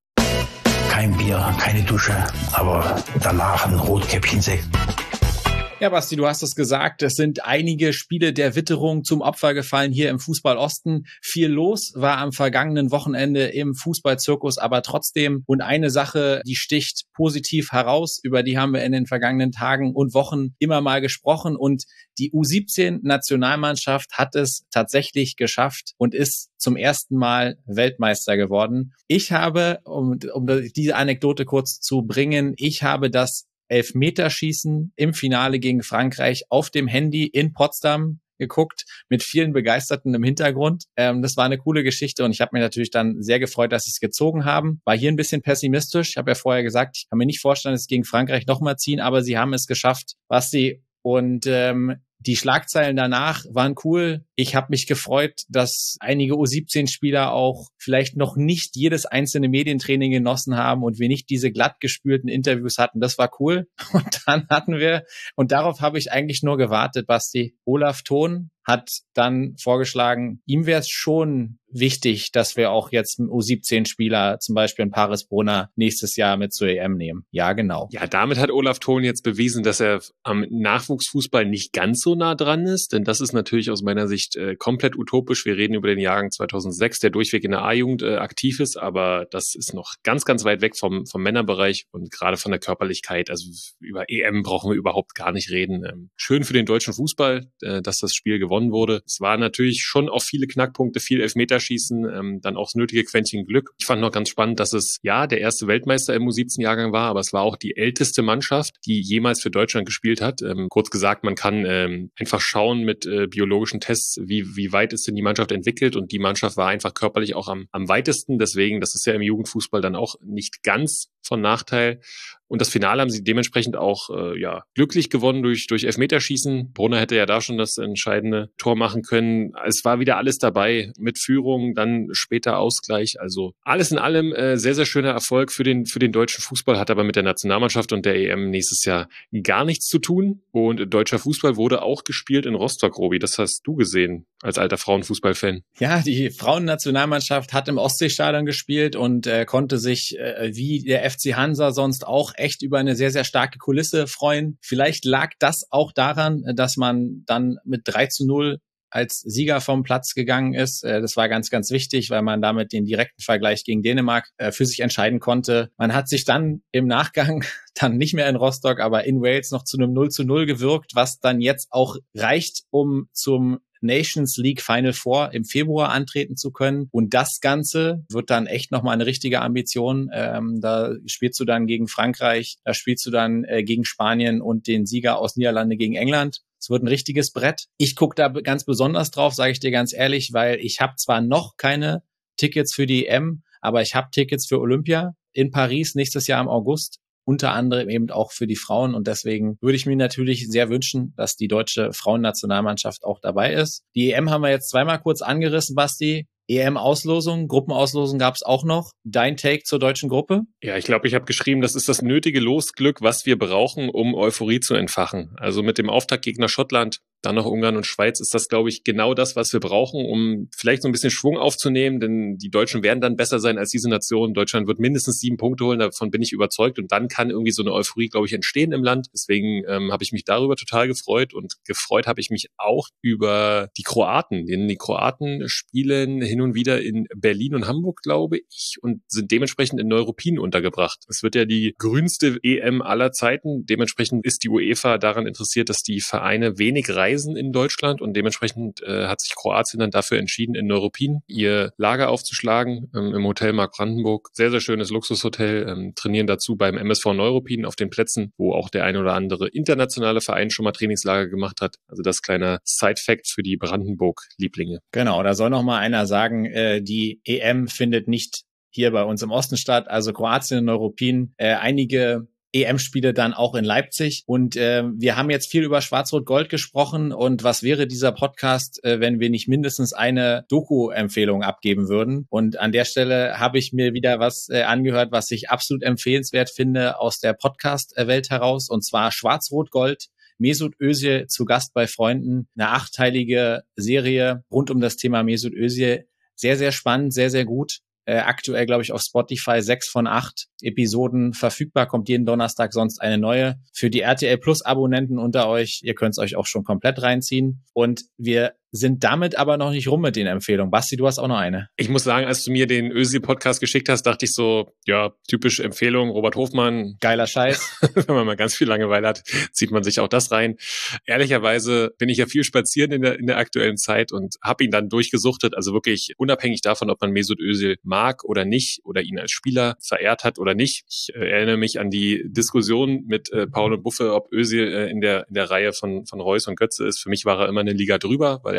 Kein Bier, keine Dusche, aber danach ein Rotkäppchensekt. Ja, Basti, du hast es gesagt, es sind einige Spiele der Witterung zum Opfer gefallen hier im Fußball Osten. Viel los war am vergangenen Wochenende im Fußballzirkus, aber trotzdem. Und eine Sache, die sticht positiv heraus, über die haben wir in den vergangenen Tagen und Wochen immer mal gesprochen. Und die U siebzehn-Nationalmannschaft hat es tatsächlich geschafft und ist zum ersten Mal Weltmeister geworden. Ich habe, um, um diese Anekdote kurz zu bringen, ich habe das Elfmeterschießen im Finale gegen Frankreich auf dem Handy in Potsdam geguckt, mit vielen Begeisterten im Hintergrund. Ähm, das war eine coole Geschichte und ich habe mich natürlich dann sehr gefreut, dass sie es gezogen haben. War hier ein bisschen pessimistisch. Ich habe ja vorher gesagt, ich kann mir nicht vorstellen, dass sie gegen Frankreich nochmal ziehen, aber sie haben es geschafft, was sie und ähm, die Schlagzeilen danach waren cool. Ich habe mich gefreut, dass einige U siebzehn-Spieler auch vielleicht noch nicht jedes einzelne Medientraining genossen haben und wir nicht diese glatt gespülten Interviews hatten. Das war cool. Und dann hatten wir, und darauf habe ich eigentlich nur gewartet, Basti, Olaf Thon hat dann vorgeschlagen, ihm wäre es schon wichtig, dass wir auch jetzt einen U siebzehn-Spieler, zum Beispiel einen Paris Brunner, nächstes Jahr mit zur E M nehmen. Ja, genau. Ja, damit hat Olaf Thon jetzt bewiesen, dass er am Nachwuchsfußball nicht ganz so nah dran ist, denn das ist natürlich aus meiner Sicht äh, komplett utopisch. Wir reden über den Jahrgang zweitausendsechs, der durchweg in der A-Jugend äh, aktiv ist, aber das ist noch ganz, ganz weit weg vom, vom Männerbereich und gerade von der Körperlichkeit. Also über E M brauchen wir überhaupt gar nicht reden. Ähm, schön für den deutschen Fußball, äh, dass das Spiel gewonnen wurde. Es war natürlich schon auch viele Knackpunkte, viel Elfmeterschießen, ähm, dann auch das nötige Quäntchen Glück. Ich fand noch ganz spannend, dass es ja der erste Weltmeister im U siebzehn-Jahrgang war, aber es war auch die älteste Mannschaft, die jemals für Deutschland gespielt hat. Ähm, kurz gesagt, man kann ähm, einfach schauen mit äh, biologischen Tests, wie wie weit ist denn die Mannschaft entwickelt und die Mannschaft war einfach körperlich auch am am weitesten. Deswegen, das ist ja im Jugendfußball dann auch nicht ganz von Nachteil. Und das Finale haben sie dementsprechend auch äh, ja glücklich gewonnen durch durch Elfmeterschießen. Brunner hätte ja da schon das entscheidende Tor machen können. Es war wieder alles dabei mit Führung, dann später Ausgleich. Also alles in allem äh, sehr, sehr schöner Erfolg für den für den deutschen Fußball, hat aber mit der Nationalmannschaft und der E M nächstes Jahr gar nichts zu tun. Und deutscher Fußball wurde auch gespielt in Rostock, Robi. Das hast du gesehen als alter Frauenfußballfan. Ja, die Frauennationalmannschaft hat im Ostseestadion gespielt und äh, konnte sich äh, wie der F C Hansa sonst auch echt über eine sehr, sehr starke Kulisse freuen. Vielleicht lag das auch daran, dass man dann mit drei zu null als Sieger vom Platz gegangen ist. Das war ganz, ganz wichtig, weil man damit den direkten Vergleich gegen Dänemark für sich entscheiden konnte. Man hat sich dann im Nachgang dann nicht mehr in Rostock, aber in Wales noch zu einem null zu null gewirkt, was dann jetzt auch reicht, um zum Nations League Final Four im Februar antreten zu können. Und das Ganze wird dann echt nochmal eine richtige Ambition. Ähm, da spielst du dann gegen Frankreich, da spielst du dann äh, gegen Spanien und den Sieger aus Niederlande gegen England. Es wird ein richtiges Brett. Ich gucke da ganz besonders drauf, sage ich dir ganz ehrlich, weil ich habe zwar noch keine Tickets für die E M, aber ich habe Tickets für Olympia in Paris nächstes Jahr im August. Unter anderem eben auch für die Frauen. Und deswegen würde ich mir natürlich sehr wünschen, dass die deutsche Frauennationalmannschaft auch dabei ist. Die E M haben wir jetzt zweimal kurz angerissen, Basti. E M-Auslosung, Gruppenauslosung gab es auch noch. Dein Take zur deutschen Gruppe? Ja, ich glaube, ich habe geschrieben, das ist das nötige Losglück, was wir brauchen, um Euphorie zu entfachen. Also mit dem Auftaktgegner Schottland, dann noch Ungarn und Schweiz, ist das, glaube ich, genau das, was wir brauchen, um vielleicht so ein bisschen Schwung aufzunehmen, denn die Deutschen werden dann besser sein als diese Nation. Deutschland wird mindestens sieben Punkte holen, davon bin ich überzeugt. Und dann kann irgendwie so eine Euphorie, glaube ich, entstehen im Land. Deswegen ähm, habe ich mich darüber total gefreut und gefreut habe ich mich auch über die Kroaten. Denn die Kroaten spielen hin und wieder in Berlin und Hamburg, glaube ich, und sind dementsprechend in Neuruppin untergebracht. Es wird ja die grünste E M aller Zeiten. Dementsprechend ist die UEFA daran interessiert, dass die Vereine wenig reisen in Deutschland und dementsprechend äh, hat sich Kroatien dann dafür entschieden, in Neuruppin ihr Lager aufzuschlagen, ähm, im Hotel Mark Brandenburg. Sehr, sehr schönes Luxushotel, ähm, trainieren dazu beim M S V Neuruppin auf den Plätzen, wo auch der ein oder andere internationale Verein schon mal Trainingslager gemacht hat. Also das kleiner Side-Fact für die Brandenburg-Lieblinge. Genau, da soll noch mal einer sagen, äh, die E M findet nicht hier bei uns im Osten statt, also Kroatien, Neuruppin, äh, einige E M-Spiele dann auch in Leipzig. Und äh, wir haben jetzt viel über Schwarz-Rot-Gold gesprochen. Und was wäre dieser Podcast, äh, wenn wir nicht mindestens eine Doku-Empfehlung abgeben würden? Und an der Stelle habe ich mir wieder was äh, angehört, was ich absolut empfehlenswert finde aus der Podcast-Welt heraus. Und zwar Schwarz-Rot-Gold. Mesut Özil zu Gast bei Freunden. Eine achteilige Serie rund um das Thema Mesut Özil. Sehr, sehr spannend, sehr, sehr gut. Äh, aktuell, glaube ich, auf Spotify sechs von acht Episoden verfügbar, kommt jeden Donnerstag sonst eine neue. Für die R T L Plus Abonnenten unter euch, ihr könnt es euch auch schon komplett reinziehen. Und wir sind damit aber noch nicht rum mit den Empfehlungen. Basti, du hast auch noch eine. Ich muss sagen, als du mir den Özil-Podcast geschickt hast, dachte ich so, ja, typische Empfehlung, Robert Hofmann. Geiler Scheiß. Wenn man mal ganz viel Langeweile hat, zieht man sich auch das rein. Ehrlicherweise bin ich ja viel spazieren in der, in der aktuellen Zeit und habe ihn dann durchgesuchtet. Also wirklich unabhängig davon, ob man Mesut Özil mag oder nicht oder ihn als Spieler verehrt hat oder nicht. Ich äh, erinnere mich an die Diskussion mit äh, Paul und Buffe, ob Özil äh, in der in der Reihe von von Reus und Götze ist. Für mich war er immer eine Liga drüber, weil er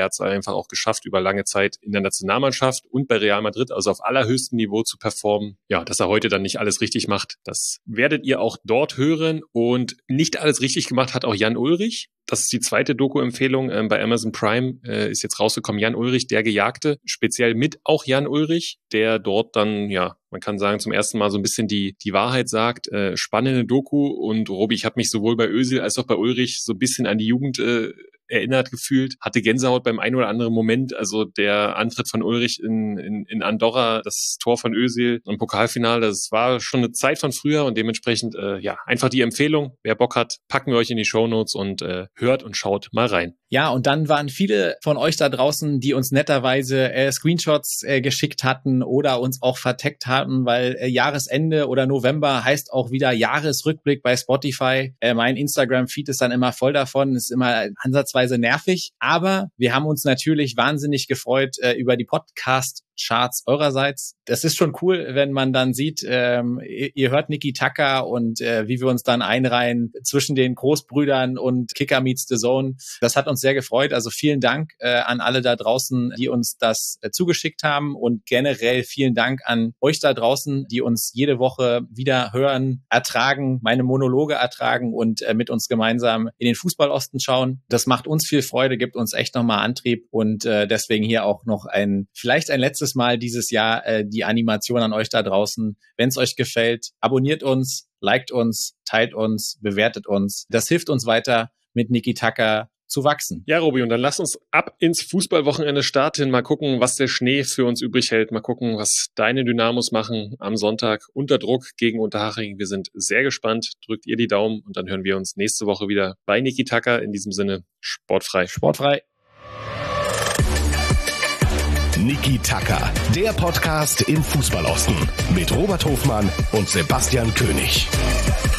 er hat es einfach auch geschafft, über lange Zeit in der Nationalmannschaft und bei Real Madrid, also auf allerhöchstem Niveau zu performen. Ja, dass er heute dann nicht alles richtig macht, das werdet ihr auch dort hören. Und nicht alles richtig gemacht hat auch Jan Ullrich. Das ist die zweite Doku-Empfehlung ähm, bei Amazon Prime, äh, ist jetzt rausgekommen. Jan Ullrich, der Gejagte, speziell mit auch Jan Ullrich, der dort dann, ja, man kann sagen, zum ersten Mal so ein bisschen die die Wahrheit sagt. Äh, spannende Doku. Und Robi, ich habe mich sowohl bei Özil als auch bei Ullrich so ein bisschen an die Jugend äh, erinnert gefühlt, hatte Gänsehaut beim einen oder anderen Moment, also der Antritt von Ullrich in, in, in Andorra, das Tor von Özil im Pokalfinale, das war schon eine Zeit von früher und dementsprechend, äh, ja, einfach die Empfehlung, wer Bock hat, packen wir euch in die Shownotes und äh, hört und schaut mal rein. Ja, und dann waren viele von euch da draußen, die uns netterweise äh, Screenshots äh, geschickt hatten oder uns auch verteckt hatten, weil äh, Jahresende oder November heißt auch wieder Jahresrückblick bei Spotify. Äh, mein Instagram-Feed ist dann immer voll davon, ist immer ansatzweise nervig, aber wir haben uns natürlich wahnsinnig gefreut äh, über die Podcast-Charts eurerseits. Das ist schon cool, wenn man dann sieht, ähm, ihr, ihr hört Niki Tucker und äh, wie wir uns dann einreihen zwischen den Großbrüdern und Kicker meets the Zone. Das hat uns sehr gefreut. Also vielen Dank äh, an alle da draußen, die uns das äh, zugeschickt haben und generell vielen Dank an euch da draußen, die uns jede Woche wieder hören, ertragen, meine Monologe ertragen und äh, mit uns gemeinsam in den Fußballosten schauen. Das macht uns viel Freude, gibt uns echt nochmal Antrieb und äh, deswegen hier auch noch ein, vielleicht ein letztes Mal dieses Jahr äh, die Animation an euch da draußen. Wenn es euch gefällt, abonniert uns, liked uns, teilt uns, bewertet uns. Das hilft uns weiter, mit Niki Tucker zu wachsen. Ja, Robi, und dann lass uns ab ins Fußballwochenende starten. Mal gucken, was der Schnee für uns übrig hält. Mal gucken, was deine Dynamos machen am Sonntag unter Druck gegen Unterhaching. Wir sind sehr gespannt. Drückt ihr die Daumen und dann hören wir uns nächste Woche wieder bei Niki Tucker. In diesem Sinne, sportfrei. Sportfrei. Niki Tucker, der Podcast im Fußballosten mit Robert Hofmann und Sebastian König.